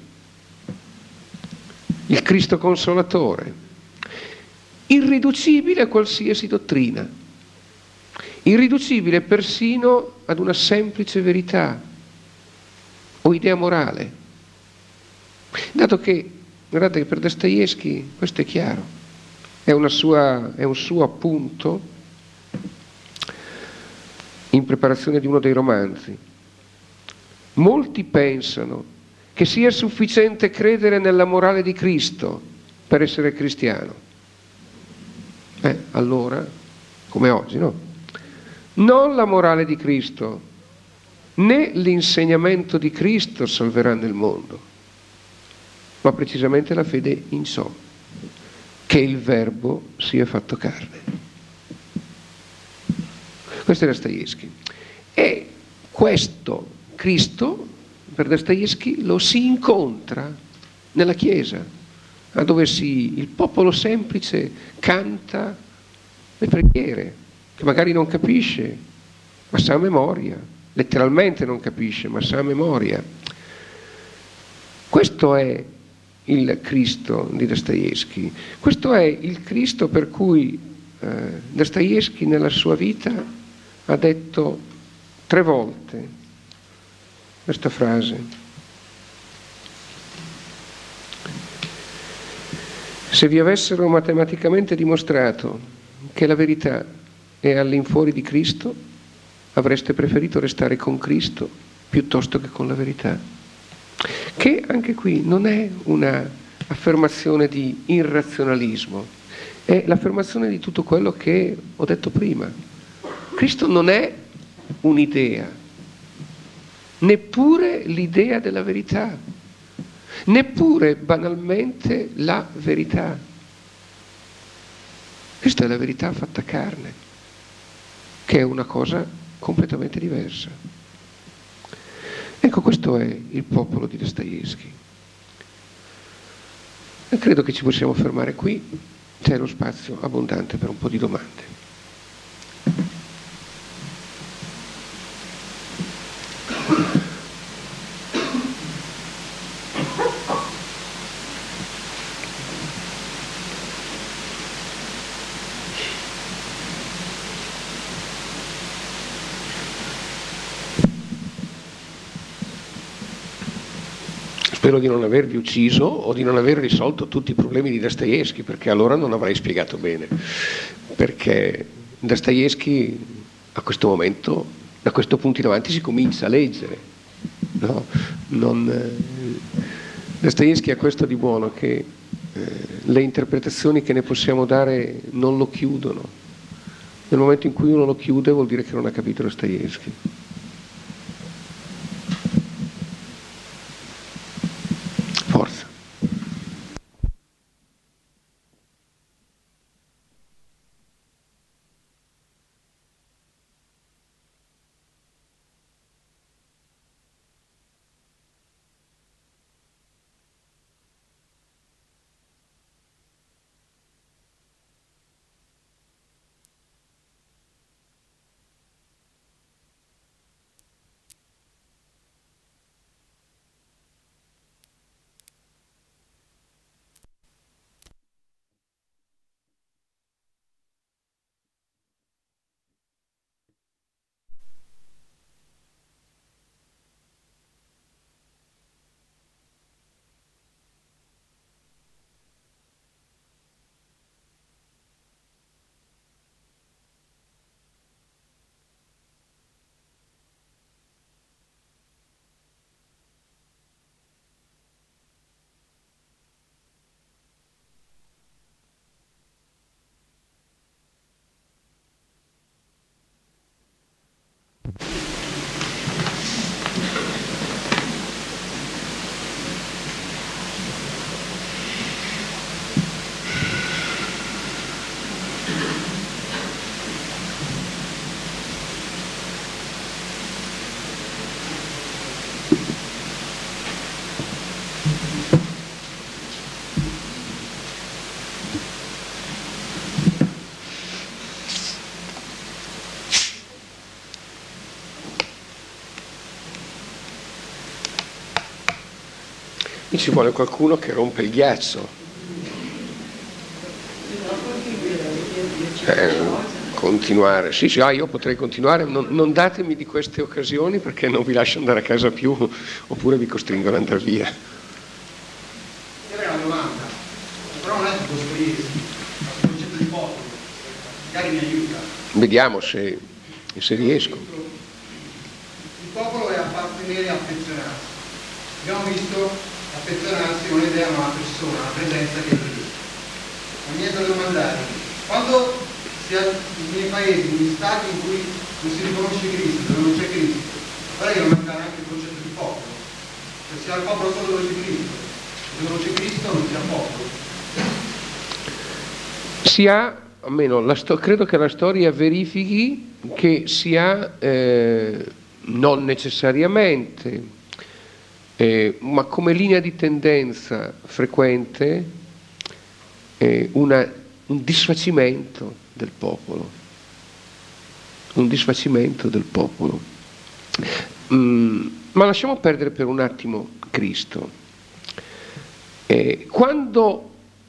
S1: il Cristo consolatore, irriducibile a qualsiasi dottrina, irriducibile persino ad una semplice verità o idea morale. Dato che, guardate che per Dostoevskij questo è chiaro, è un suo appunto in preparazione di uno dei romanzi. Molti pensano che sia sufficiente credere nella morale di Cristo per essere cristiano. Allora, come oggi, no? Non la morale di Cristo, né l'insegnamento di Cristo salveranno il mondo, ma precisamente la fede in ciò, che il Verbo sia fatto carne. Questo è Dostoevskij. E questo Cristo, per Dostoevskij, lo si incontra nella Chiesa, dove il popolo semplice canta le preghiere, che magari non capisce, ma sa a memoria, letteralmente non capisce, ma sa a memoria. Questo è il Cristo di Dostoevskij, questo è il Cristo per cui Dostoevskij nella sua vita ha detto 3 volte questa frase: se vi avessero matematicamente dimostrato che la verità è all'infuori di Cristo, avreste preferito restare con Cristo piuttosto che con la verità. Che anche qui non è una affermazione di irrazionalismo, è l'affermazione di tutto quello che ho detto prima. Cristo non è un'idea, neppure l'idea della verità, neppure banalmente la verità. Questa è la verità fatta carne, che è una cosa completamente diversa. Ecco, questo è il popolo di Dostoevskij. E credo che ci possiamo fermare qui, c'è lo spazio abbondante per un po' di domande. Spero di non avervi ucciso o di non aver risolto tutti i problemi di Dostoevskij, perché allora non avrei spiegato bene. Perché Dostoevskij a questo momento, da questo punto in avanti, si comincia a leggere. No? Dostoevskij ha questo di buono, che le interpretazioni che ne possiamo dare non lo chiudono. Nel momento in cui uno lo chiude vuol dire che non ha capito Dostoevskij. Forza. Qui ci vuole qualcuno che rompe il ghiaccio. Continuare. Sì, io potrei continuare. Non datemi di queste occasioni perché non vi lascio andare a casa più oppure vi costringo ad andare via.
S2: Era una domanda, però non è che costruire il concetto di popolo, magari mi aiuta.
S1: Vediamo se riesco.
S2: Il popolo è appartenere e affezionarsi. Abbiamo visto affezionarsi non è un'idea ma una persona, una presenza che è Cristo. Ma niente da domandare. Quando si ha nei paesi, negli stati in cui non si riconosce Cristo, dove non c'è Cristo, allora deve mancare anche il concetto di popolo. Cioè si ha il popolo solo dove c'è Cristo. Dove non c'è Cristo non si ha popolo.
S1: Si ha, almeno credo che la storia verifichi che si ha, non necessariamente, ma come linea di tendenza frequente, un disfacimento del popolo. Un disfacimento del popolo. Ma lasciamo perdere per un attimo Cristo. Quando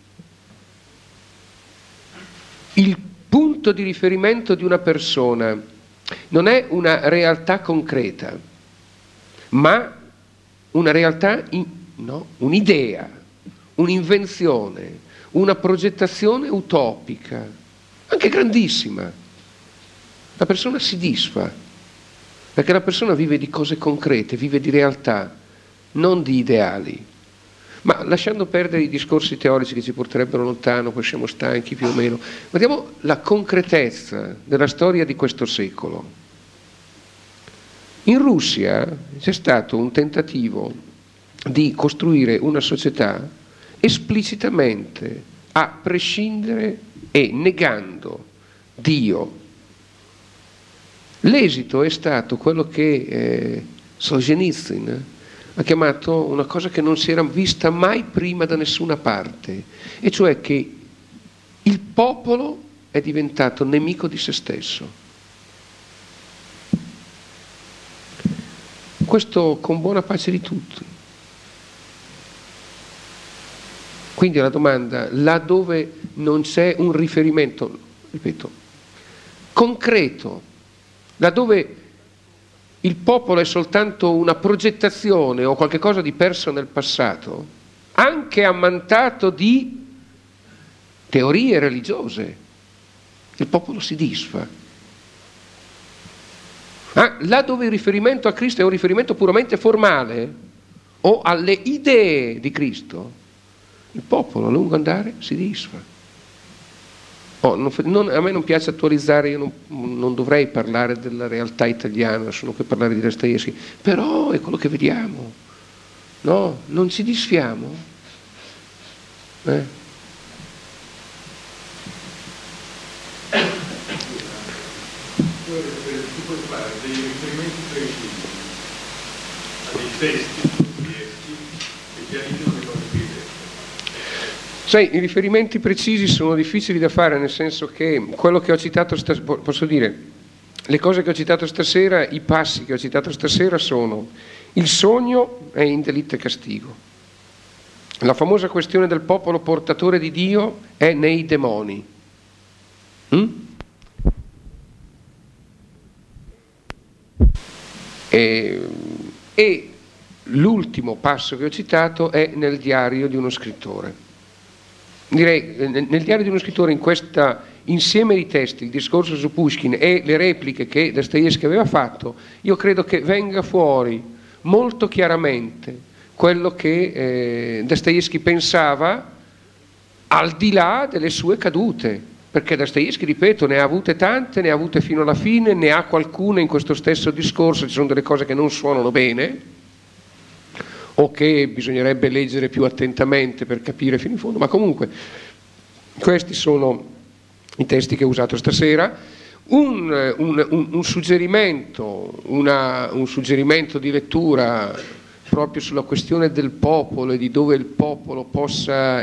S1: il punto di riferimento di una persona non è una realtà concreta, ma una realtà, un'idea, un'invenzione, una progettazione utopica, anche grandissima, la persona si disfa, perché la persona vive di cose concrete, vive di realtà, non di ideali. Ma lasciando perdere i discorsi teorici che ci porterebbero lontano, poi siamo stanchi più o meno, vediamo la concretezza della storia di questo secolo. In Russia c'è stato un tentativo di costruire una società esplicitamente a prescindere e negando Dio. L'esito è stato quello che Solzhenitsyn ha chiamato una cosa che non si era vista mai prima da nessuna parte, e cioè che il popolo è diventato nemico di se stesso. Questo con buona pace di tutti. Quindi la domanda, laddove non c'è un riferimento, ripeto, concreto, laddove il popolo è soltanto una progettazione o qualche cosa di perso nel passato, anche ammantato di teorie religiose, il popolo si disfa. Là dove il riferimento a Cristo è un riferimento puramente formale o alle idee di Cristo, il popolo a lungo andare si disfa. A me non piace attualizzare, io non dovrei parlare della realtà italiana, sono qui a parlare di Dostoevskij, però è quello che vediamo, no? Non ci disfiamo.
S3: Tu puoi fare dei riferimenti precisi a dei testi che chiarificano le cose più diverse.
S1: Sai, i riferimenti precisi sono difficili da fare, nel senso che quello che ho citato posso dire, le cose che ho citato stasera, i passi che ho citato stasera sono: il sogno è in delitto e castigo, la famosa questione del popolo portatore di Dio è nei demoni, e l'ultimo passo che ho citato è nel diario di uno scrittore. Direi, nel diario di uno scrittore, in questo insieme di testi, il discorso su Pushkin e le repliche che Dostoevskij aveva fatto, io credo che venga fuori molto chiaramente quello che Dostoevskij pensava al di là delle sue cadute, perché Dostoevskij, ripeto, ne ha avute tante, ne ha avute fino alla fine, ne ha qualcune in questo stesso discorso, ci sono delle cose che non suonano bene o che bisognerebbe leggere più attentamente per capire fino in fondo, ma comunque questi sono i testi che ho usato stasera. Un suggerimento, un suggerimento di lettura proprio sulla questione del popolo e di dove il popolo possa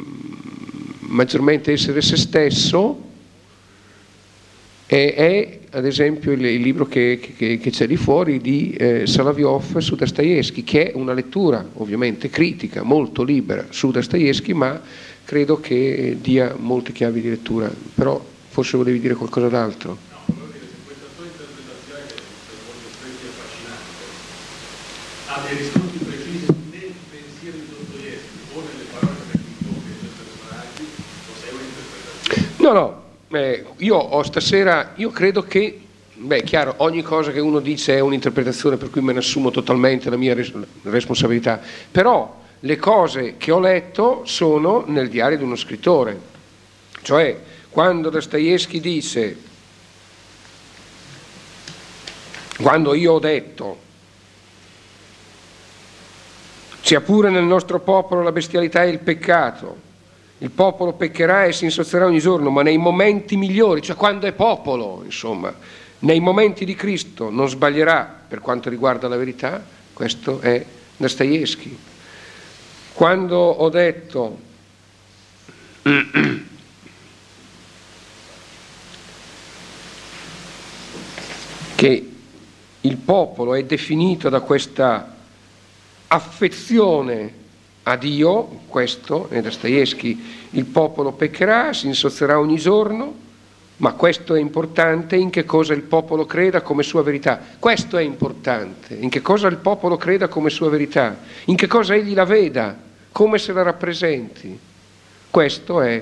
S1: maggiormente essere se stesso è ad esempio il libro che c'è lì fuori di Solovyov su Dostoevskij, che è una lettura ovviamente critica, molto libera su Dostoevskij, ma credo che dia molte chiavi di lettura. Però forse volevi dire qualcosa d'altro.
S3: No, volevo dire, se questa tua interpretazione, che per molti aspetti è affascinante, ha dei riscontri precisi nel pensiero di Dostoevskij o nelle parole che vengono di questi personaggi, o sei un'interpretazione?
S1: No, io credo che, chiaro, ogni cosa che uno dice è un'interpretazione, per cui me ne assumo totalmente la mia responsabilità, però le cose che ho letto sono nel diario di uno scrittore, cioè quando Dostoevskij dice, quando io ho detto, sia pure nel nostro popolo la bestialità e il peccato, il popolo peccherà e si insozzerà ogni giorno, ma nei momenti migliori, cioè quando è popolo, insomma, nei momenti di Cristo non sbaglierà per quanto riguarda la verità. Questo è Dostoevskij. Quando ho detto che il popolo è definito da questa affezione a Dio, questo è Dostoevskij, il popolo peccherà, si insozzerà ogni giorno, ma questo è importante, in che cosa il popolo creda come sua verità. Questo è importante, in che cosa il popolo creda come sua verità, in che cosa egli la veda, come se la rappresenti. Questo è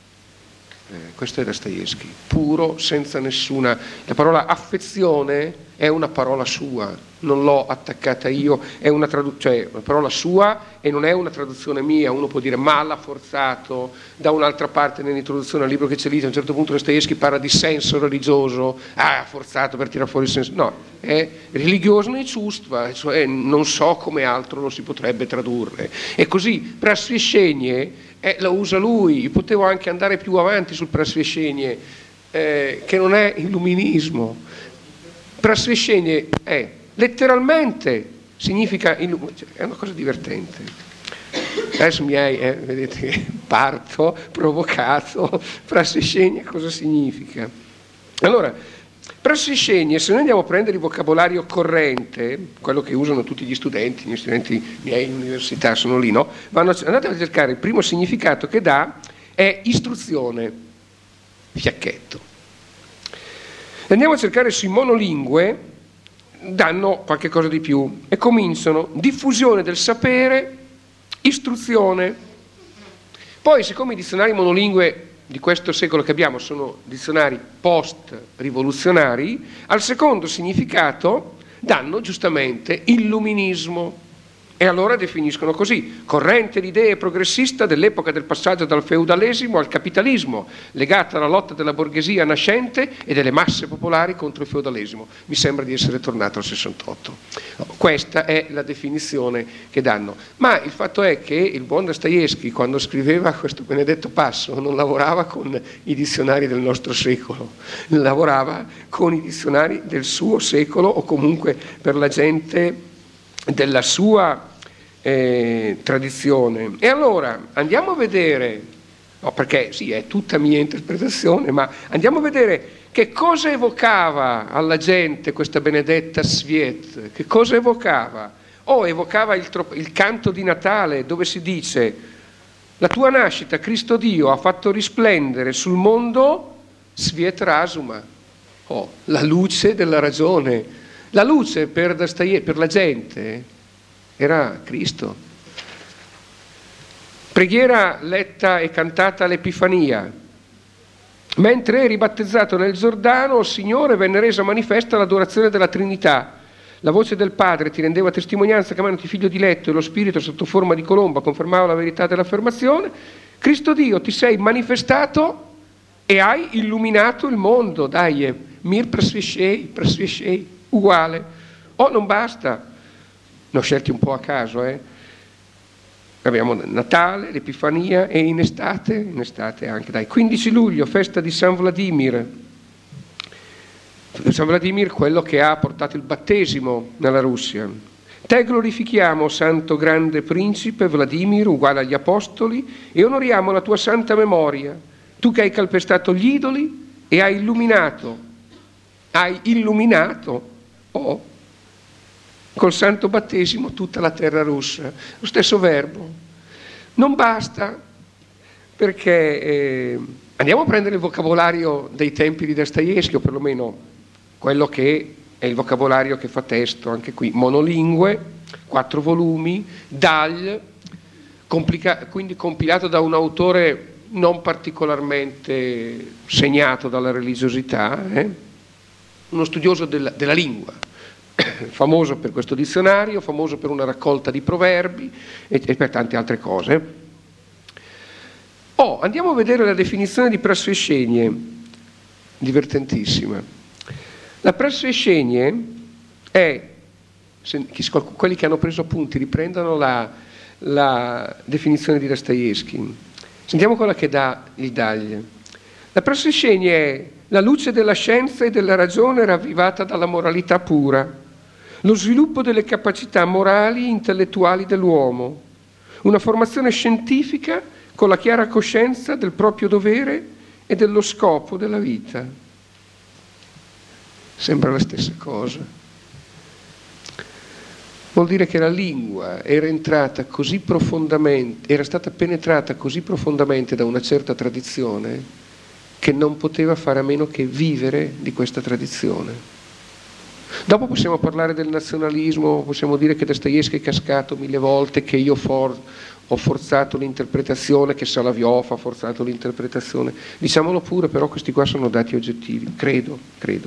S1: Dostoevskij, puro, senza nessuna... La parola affezione è una parola sua, non l'ho attaccata io, è una parola sua e non è una traduzione mia. Uno può dire ma l'ha forzato, da un'altra parte nell'introduzione al libro che c'è lì, a un certo punto Dostoevskij parla di senso religioso, ha forzato per tirare fuori il senso, no, è religiosne čustva, cioè non so come altro lo si potrebbe tradurre. E così, prasviescenie, lo usa lui. Io potevo anche andare più avanti sul prasviescenie, che non è illuminismo. Prasviescenie è letteralmente, significa, è una cosa divertente. Adesso vedete che parto provocato. Prasviescenie cosa significa? Allora, prasviescenie, se noi andiamo a prendere il vocabolario corrente, quello che usano tutti gli studenti miei in università sono lì, no? Andate a cercare, il primo significato che dà è istruzione, fiacchetto. Andiamo a cercare sui monolingue, danno qualche cosa di più e cominciano diffusione del sapere, istruzione. Poi, siccome i dizionari monolingue di questo secolo che abbiamo sono dizionari post-rivoluzionari, al secondo significato danno giustamente illuminismo. E allora definiscono così: corrente di idee progressista dell'epoca del passaggio dal feudalesimo al capitalismo, legata alla lotta della borghesia nascente e delle masse popolari contro il feudalesimo. Mi sembra di essere tornato al 68. Questa è la definizione che danno. Ma il fatto è che il buon Dostoevskij, quando scriveva questo benedetto passo, non lavorava con i dizionari del nostro secolo, lavorava con i dizionari del suo secolo, o comunque per la gente della sua tradizione. E allora andiamo a vedere, perché sì, è tutta mia interpretazione, ma andiamo a vedere che cosa evocava alla gente questa benedetta Sviet. Che cosa evocava? Evocava il canto di Natale, dove si dice: la tua nascita, Cristo Dio, ha fatto risplendere sul mondo Sviet Razuma, la luce della ragione. La luce per la gente era Cristo. Preghiera letta e cantata all'Epifania. Mentre eri battezzato nel Giordano, o Signore, venne resa manifesta l'adorazione della Trinità. La voce del Padre ti rendeva testimonianza chiamandoti figlio diletto, e lo Spirito sotto forma di colomba confermava la verità dell'affermazione. Cristo Dio, ti sei manifestato e hai illuminato il mondo. Dai, mir prasviescei. Uguale. Non basta, ne ho scelti un po' a caso, abbiamo Natale, l'Epifania, e in estate anche, 15 luglio, festa di San Vladimir. San Vladimir, quello che ha portato il battesimo nella Russia. Te glorifichiamo, santo grande principe Vladimir, uguale agli apostoli, e onoriamo la tua santa memoria, tu che hai calpestato gli idoli e hai illuminato hai illuminato col santo battesimo tutta la terra russa. Lo stesso verbo. Non basta, perché andiamo a prendere il vocabolario dei tempi di Dostoevskij, o perlomeno quello che è il vocabolario che fa testo, anche qui, monolingue, 4 volumi, Dal, quindi compilato da un autore non particolarmente segnato dalla religiosità, uno studioso della lingua, famoso per questo dizionario, famoso per una raccolta di proverbi e per tante altre cose. Andiamo a vedere la definizione di Prasveshenie, divertentissima. La Prasveshenie è, quelli che hanno preso appunti riprendano la definizione di Dostoevskij. Sentiamo quella che dà il Dal. La Prasveshenie è la luce della scienza e della ragione ravvivata dalla moralità pura, lo sviluppo delle capacità morali e intellettuali dell'uomo, una formazione scientifica con la chiara coscienza del proprio dovere e dello scopo della vita. Sembra la stessa cosa. Vuol dire che la lingua era stata penetrata così profondamente da una certa tradizione che non poteva fare a meno che vivere di questa tradizione. Dopo possiamo parlare del nazionalismo, possiamo dire che Dostoevskij è cascato 1000 volte, che io ho forzato l'interpretazione, che Solovyov ha forzato l'interpretazione. Diciamolo pure, però questi qua sono dati oggettivi, credo,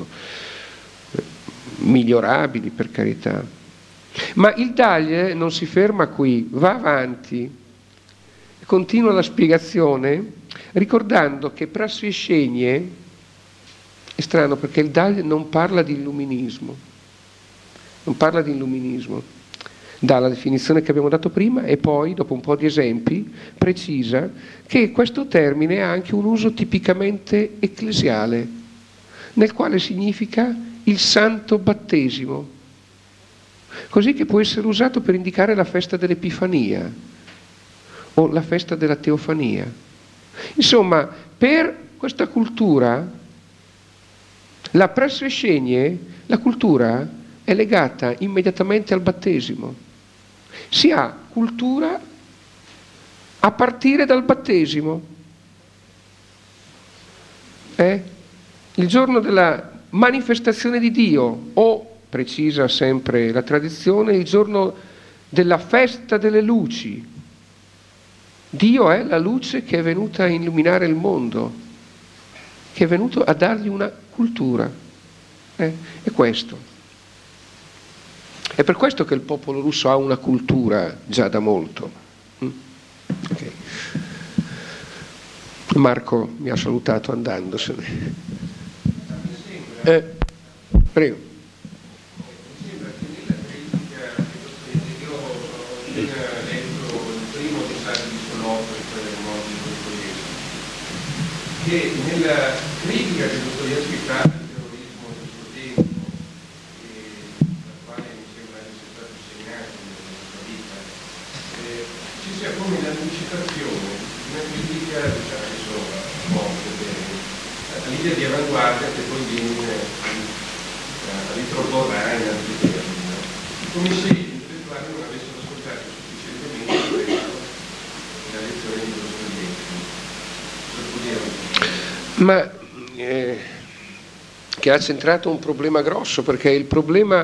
S1: migliorabili per carità. Ma il Dal non si ferma qui, va avanti, continua la spiegazione ricordando che Prasveshenie è strano perché il Dal non parla di illuminismo, dà la definizione che abbiamo dato prima e poi, dopo un po' di esempi, precisa che questo termine ha anche un uso tipicamente ecclesiale, nel quale significa il santo battesimo, così che può essere usato per indicare la festa dell'Epifania o la festa della Teofania. Insomma, per questa cultura, la Prasveshenie, la cultura è legata immediatamente al battesimo. Si ha cultura a partire dal battesimo. Il giorno della manifestazione di Dio, o, precisa sempre la tradizione, il giorno della festa delle luci. Dio è la luce che è venuta a illuminare il mondo, che è venuto a dargli una cultura. È questo. È per questo che il popolo russo ha una cultura già da molto. Okay. Marco mi ha salutato andandosene. Prego.
S4: Che nella critica di Dostoevskij fa il terrorismo del suo tempo, la quale mi sembra essere stato segnato nella nostra vita, ci sia come l'anticipazione, una critica, diciamo, insomma, molto bene, all'idea di avanguardia che poi viene a riproporrà in altri termini, come se gli intellettuali non avessero ascoltato sufficientemente la lezione di Dostoevskij.
S1: Ma che ha centrato un problema grosso, perché il problema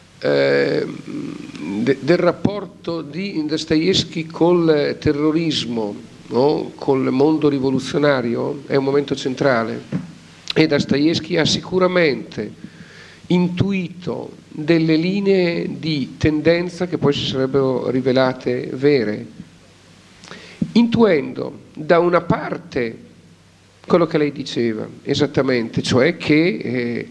S1: del rapporto di Dostoevskij col terrorismo, no? Col mondo rivoluzionario, è un momento centrale, e Dostoevskij ha sicuramente intuito delle linee di tendenza che poi si sarebbero rivelate vere, intuendo da una parte quello che lei diceva, esattamente, cioè che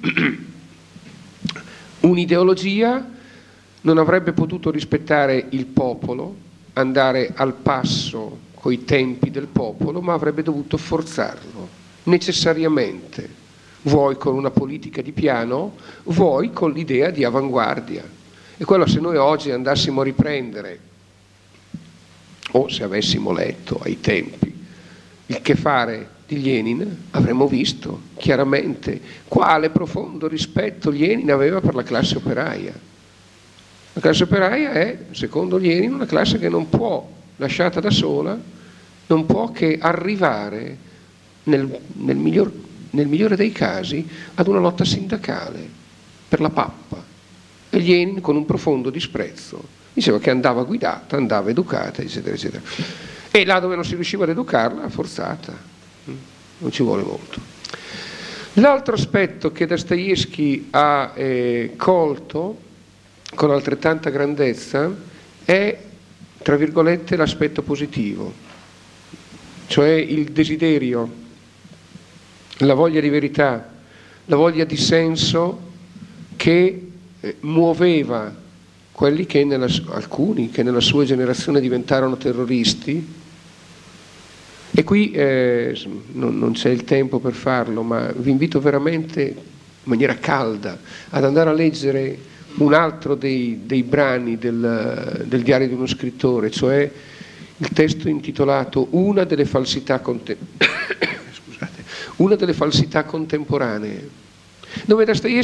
S1: un'ideologia non avrebbe potuto rispettare il popolo, andare al passo coi tempi del popolo, ma avrebbe dovuto forzarlo, necessariamente, vuoi con una politica di piano, vuoi con l'idea di avanguardia. E quello, se noi oggi andassimo a riprendere, o se avessimo letto ai tempi, il che fare di Lenin avremmo visto chiaramente quale profondo rispetto Lenin aveva per la classe operaia. La classe operaia è, secondo Lenin, una classe che non può, lasciata da sola, non può che arrivare nel migliore dei casi ad una lotta sindacale per la pappa. E Lenin, con un profondo disprezzo, diceva che andava guidata, andava educata, eccetera, eccetera. E là dove non si riusciva ad educarla, forzata. Non ci vuole molto. L'altro aspetto che Dostoevskij ha colto con altrettanta grandezza è, tra virgolette, l'aspetto positivo, cioè il desiderio, la voglia di verità, la voglia di senso che muoveva quelli che alcuni che nella sua generazione diventarono terroristi. E qui non c'è il tempo per farlo, ma vi invito veramente in maniera calda ad andare a leggere un altro dei brani del diario di uno scrittore, cioè il testo intitolato Una delle falsità contemporanee, dove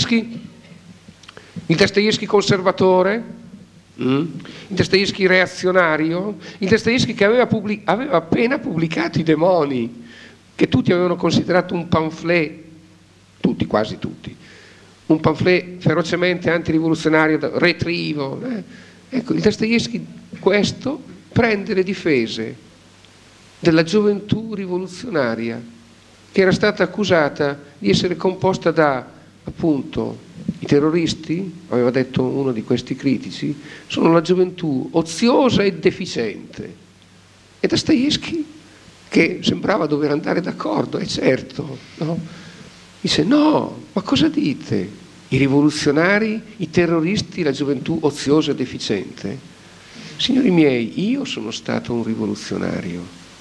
S1: il Dostoevskij conservatore, il Dostoevskij reazionario, il Dostoevskij che aveva appena pubblicato I demoni, che tutti avevano considerato un pamphlet, quasi tutti, un pamphlet ferocemente antirivoluzionario, retrivo. Ecco, il Dostoevskij questo prende le difese della gioventù rivoluzionaria, che era stata accusata di essere composta da, appunto, i terroristi, aveva detto uno di questi critici, sono la gioventù oziosa e deficiente. E Dostoevskij, che sembrava dover andare d'accordo, certo, no? Dice no, ma cosa dite? I rivoluzionari, i terroristi, la gioventù oziosa e deficiente? Signori miei, io sono stato un rivoluzionario.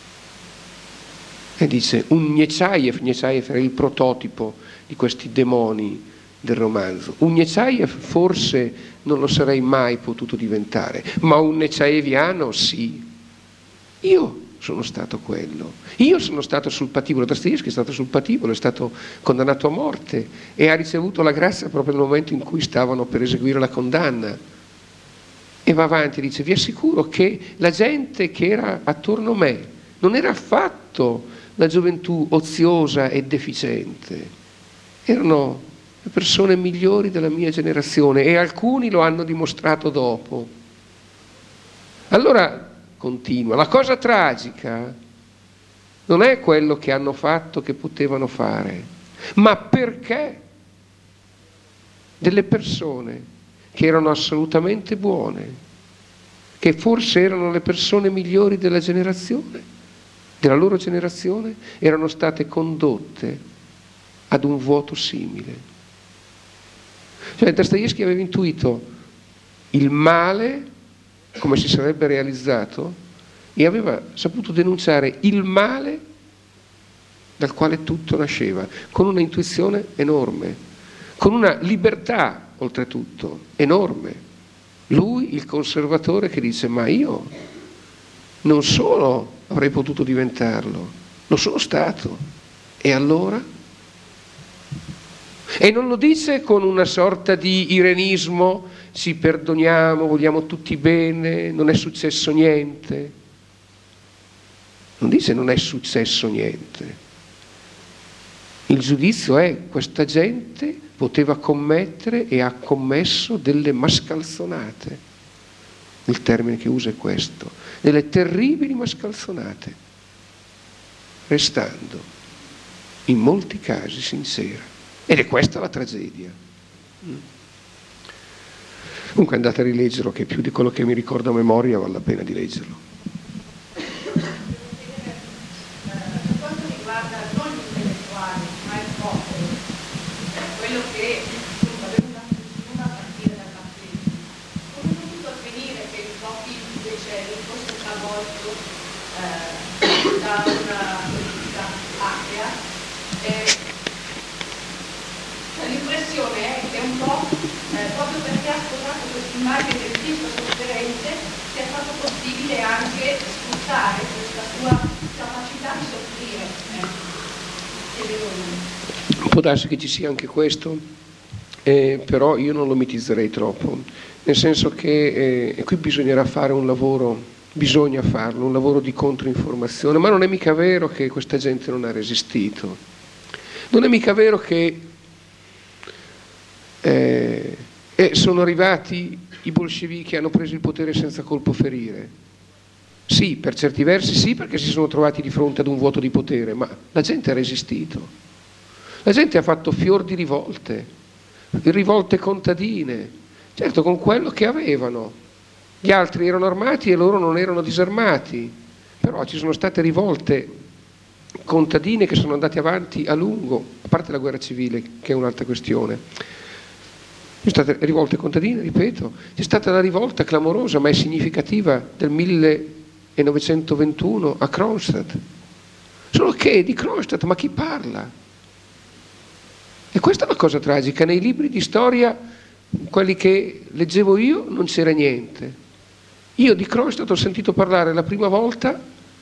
S1: E dice, un Nechayev era il prototipo di questi demoni del romanzo. Un Nechayev forse non lo sarei mai potuto diventare, ma un nechayeviano sì. Io sono stato quello. Io sono stato sul patibolo. Dostoevskij è stato sul patibolo, è stato condannato a morte e ha ricevuto la grazia proprio nel momento in cui stavano per eseguire la condanna. E va avanti e dice, vi assicuro che la gente che era attorno a me non era affatto la gioventù oziosa e deficiente, erano le persone migliori della mia generazione e alcuni lo hanno dimostrato dopo. Allora, continua, la cosa tragica non è quello che hanno fatto, che potevano fare, ma perché delle persone che erano assolutamente buone, che forse erano le persone migliori della generazione, della loro generazione, erano state condotte ad un vuoto simile. Cioè Dostoevskij aveva intuito il male come si sarebbe realizzato e aveva saputo denunciare il male dal quale tutto nasceva, con una intuizione enorme, con una libertà oltretutto enorme. Lui, il conservatore, che dice ma io non solo avrei potuto diventarlo, lo sono stato, e allora? E non lo dice con una sorta di irenismo, ci perdoniamo, vogliamo tutti bene, non è successo niente. Non dice non è successo niente. Il giudizio è questa gente poteva commettere e ha commesso delle mascalzonate. Il termine che usa è questo, delle terribili mascalzonate, restando in molti casi sincera. Ed è questa la tragedia. Comunque andate a rileggerlo, che più di quello che mi ricordo a memoria vale la pena di leggerlo.
S5: Per quanto riguarda non gli intellettuali, ma il popolo, quello che aveva una partire dal battesimo, come è potuto avvenire che in pochi decenni fosse travolto da una politica acrea? L'impressione è che un po' proprio perché ha sposato questa immagine del Cristo sofferente sia stato possibile anche sfruttare questa sua capacità di soffrire.
S1: Può darsi che ci sia anche questo, però io non lo mitizzerei troppo, nel senso che qui bisognerà fare un lavoro, bisogna farlo, un lavoro di controinformazione, ma non è mica vero che questa gente non ha resistito, non è mica vero che sono arrivati i bolscevichi e hanno preso il potere senza colpo ferire. Sì, per certi versi sì, perché si sono trovati di fronte ad un vuoto di potere, ma la gente ha resistito. La gente ha fatto fior di rivolte contadine, certo con quello che avevano. Gli altri erano armati e loro non erano disarmati, però ci sono state rivolte contadine che sono andate avanti a lungo, a parte la guerra civile, che è un'altra questione. Ci sono state rivolte contadine, ripeto, c'è stata la rivolta clamorosa, ma è significativa, del 1921 a Kronstadt. Solo che di Kronstadt, ma chi parla? E questa è una cosa tragica. Nei libri di storia, quelli che leggevo io, non c'era niente. Io di Kronstadt ho sentito parlare la prima volta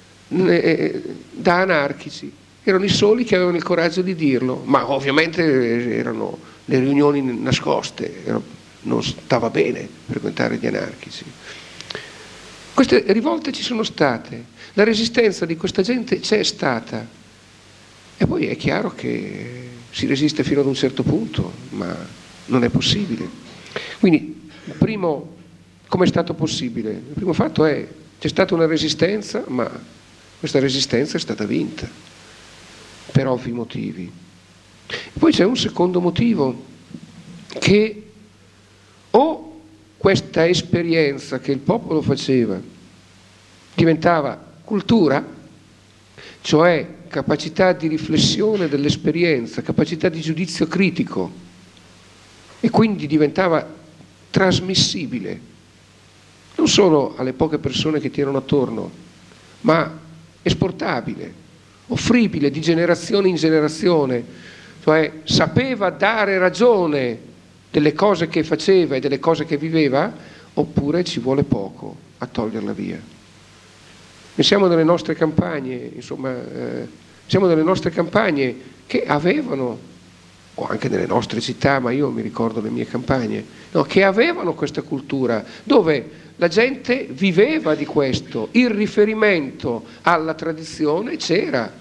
S1: da anarchici. Erano i soli che avevano il coraggio di dirlo, ma ovviamente erano le riunioni nascoste, non stava bene frequentare gli anarchici. Queste rivolte ci sono state, la resistenza di questa gente c'è stata, e poi è chiaro che si resiste fino ad un certo punto, ma non è possibile. Quindi, il primo, come è stato possibile? Il primo fatto è, c'è stata una resistenza, ma questa resistenza è stata vinta, per ovvi motivi. Poi c'è un secondo motivo, che o questa esperienza che il popolo faceva diventava cultura, cioè capacità di riflessione dell'esperienza, capacità di giudizio critico, e quindi diventava trasmissibile non solo alle poche persone che ti erano attorno, ma esportabile, offribile di generazione in generazione, cioè sapeva dare ragione delle cose che faceva e delle cose che viveva, oppure ci vuole poco a toglierla via. Pensiamo delle nostre campagne, insomma, siamo delle nostre campagne che avevano, o anche nelle nostre città, ma io mi ricordo le mie campagne, no, che avevano questa cultura, dove la gente viveva di questo, il riferimento alla tradizione c'era,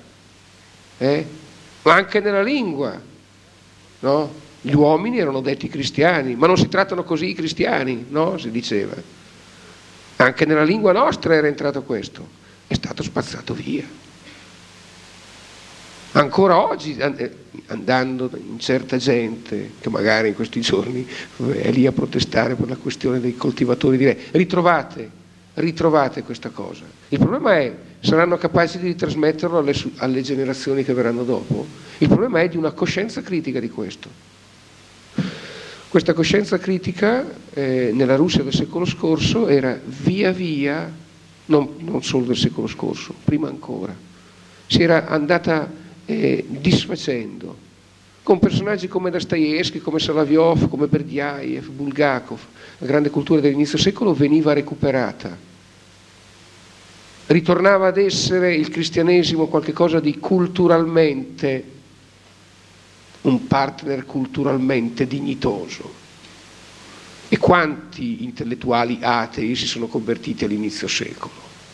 S1: ma anche nella lingua, no? Gli uomini erano detti cristiani, ma non si trattano così i cristiani, no? Si diceva. Anche nella lingua nostra era entrato questo. È stato spazzato via. Ancora oggi, andando in certa gente, che magari in questi giorni è lì a protestare per la questione dei coltivatori di re, ritrovate questa cosa. Il problema è, saranno capaci di trasmetterlo alle generazioni che verranno dopo? Il problema è di una coscienza critica di questo. Questa coscienza critica nella Russia del secolo scorso era via via, non solo del secolo scorso, prima ancora, si era andata disfacendo, con personaggi come Dostoevskij, come Solovyov, come Berdiaev, Bulgakov. La grande cultura dell'inizio secolo veniva recuperata, ritornava ad essere il cristianesimo qualcosa di culturalmente, un partner culturalmente dignitoso. E quanti intellettuali atei si sono convertiti all'inizio secolo?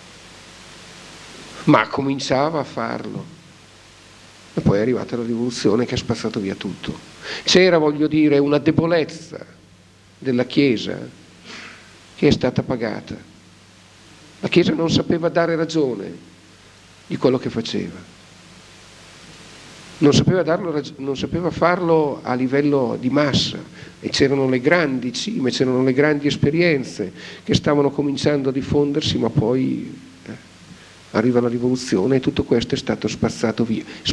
S1: Ma cominciava a farlo. E poi è arrivata la rivoluzione che ha spazzato via tutto. C'era, voglio dire, una debolezza della Chiesa che è stata pagata. La Chiesa non sapeva dare ragione di quello che faceva. Non sapeva farlo a livello di massa, e c'erano le grandi cime, c'erano le grandi esperienze che stavano cominciando a diffondersi, ma poi arriva la rivoluzione e tutto questo è stato spazzato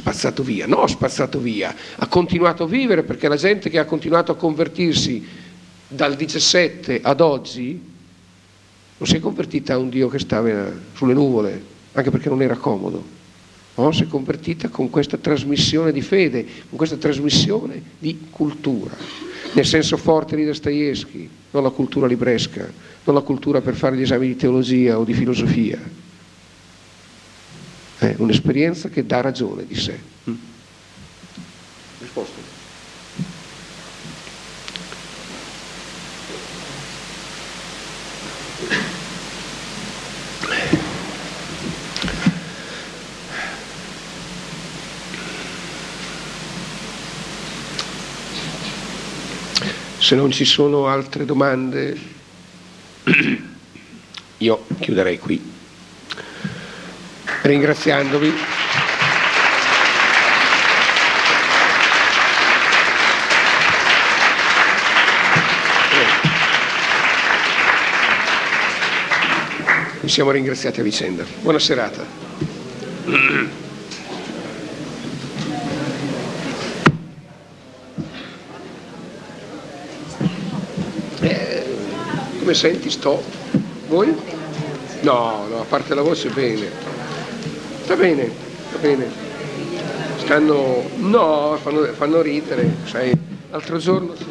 S1: via, ha continuato a vivere, perché la gente che ha continuato a convertirsi dal 17 ad oggi non si è convertita a un Dio che stava sulle nuvole, anche perché non era comodo. No? Si è convertita con questa trasmissione di fede, con questa trasmissione di cultura, nel senso forte di Dostoevskij, non la cultura libresca, non la cultura per fare gli esami di teologia o di filosofia. È un'esperienza che dà ragione di sé. posto. Se non ci sono altre domande, io chiuderei qui, ringraziandovi. Ci siamo ringraziati a vicenda. Buona serata. Come senti? Sto? Voi? No, a parte la voce bene. Va bene, va bene. Stanno... No, fanno ridere, sai. L'altro giorno...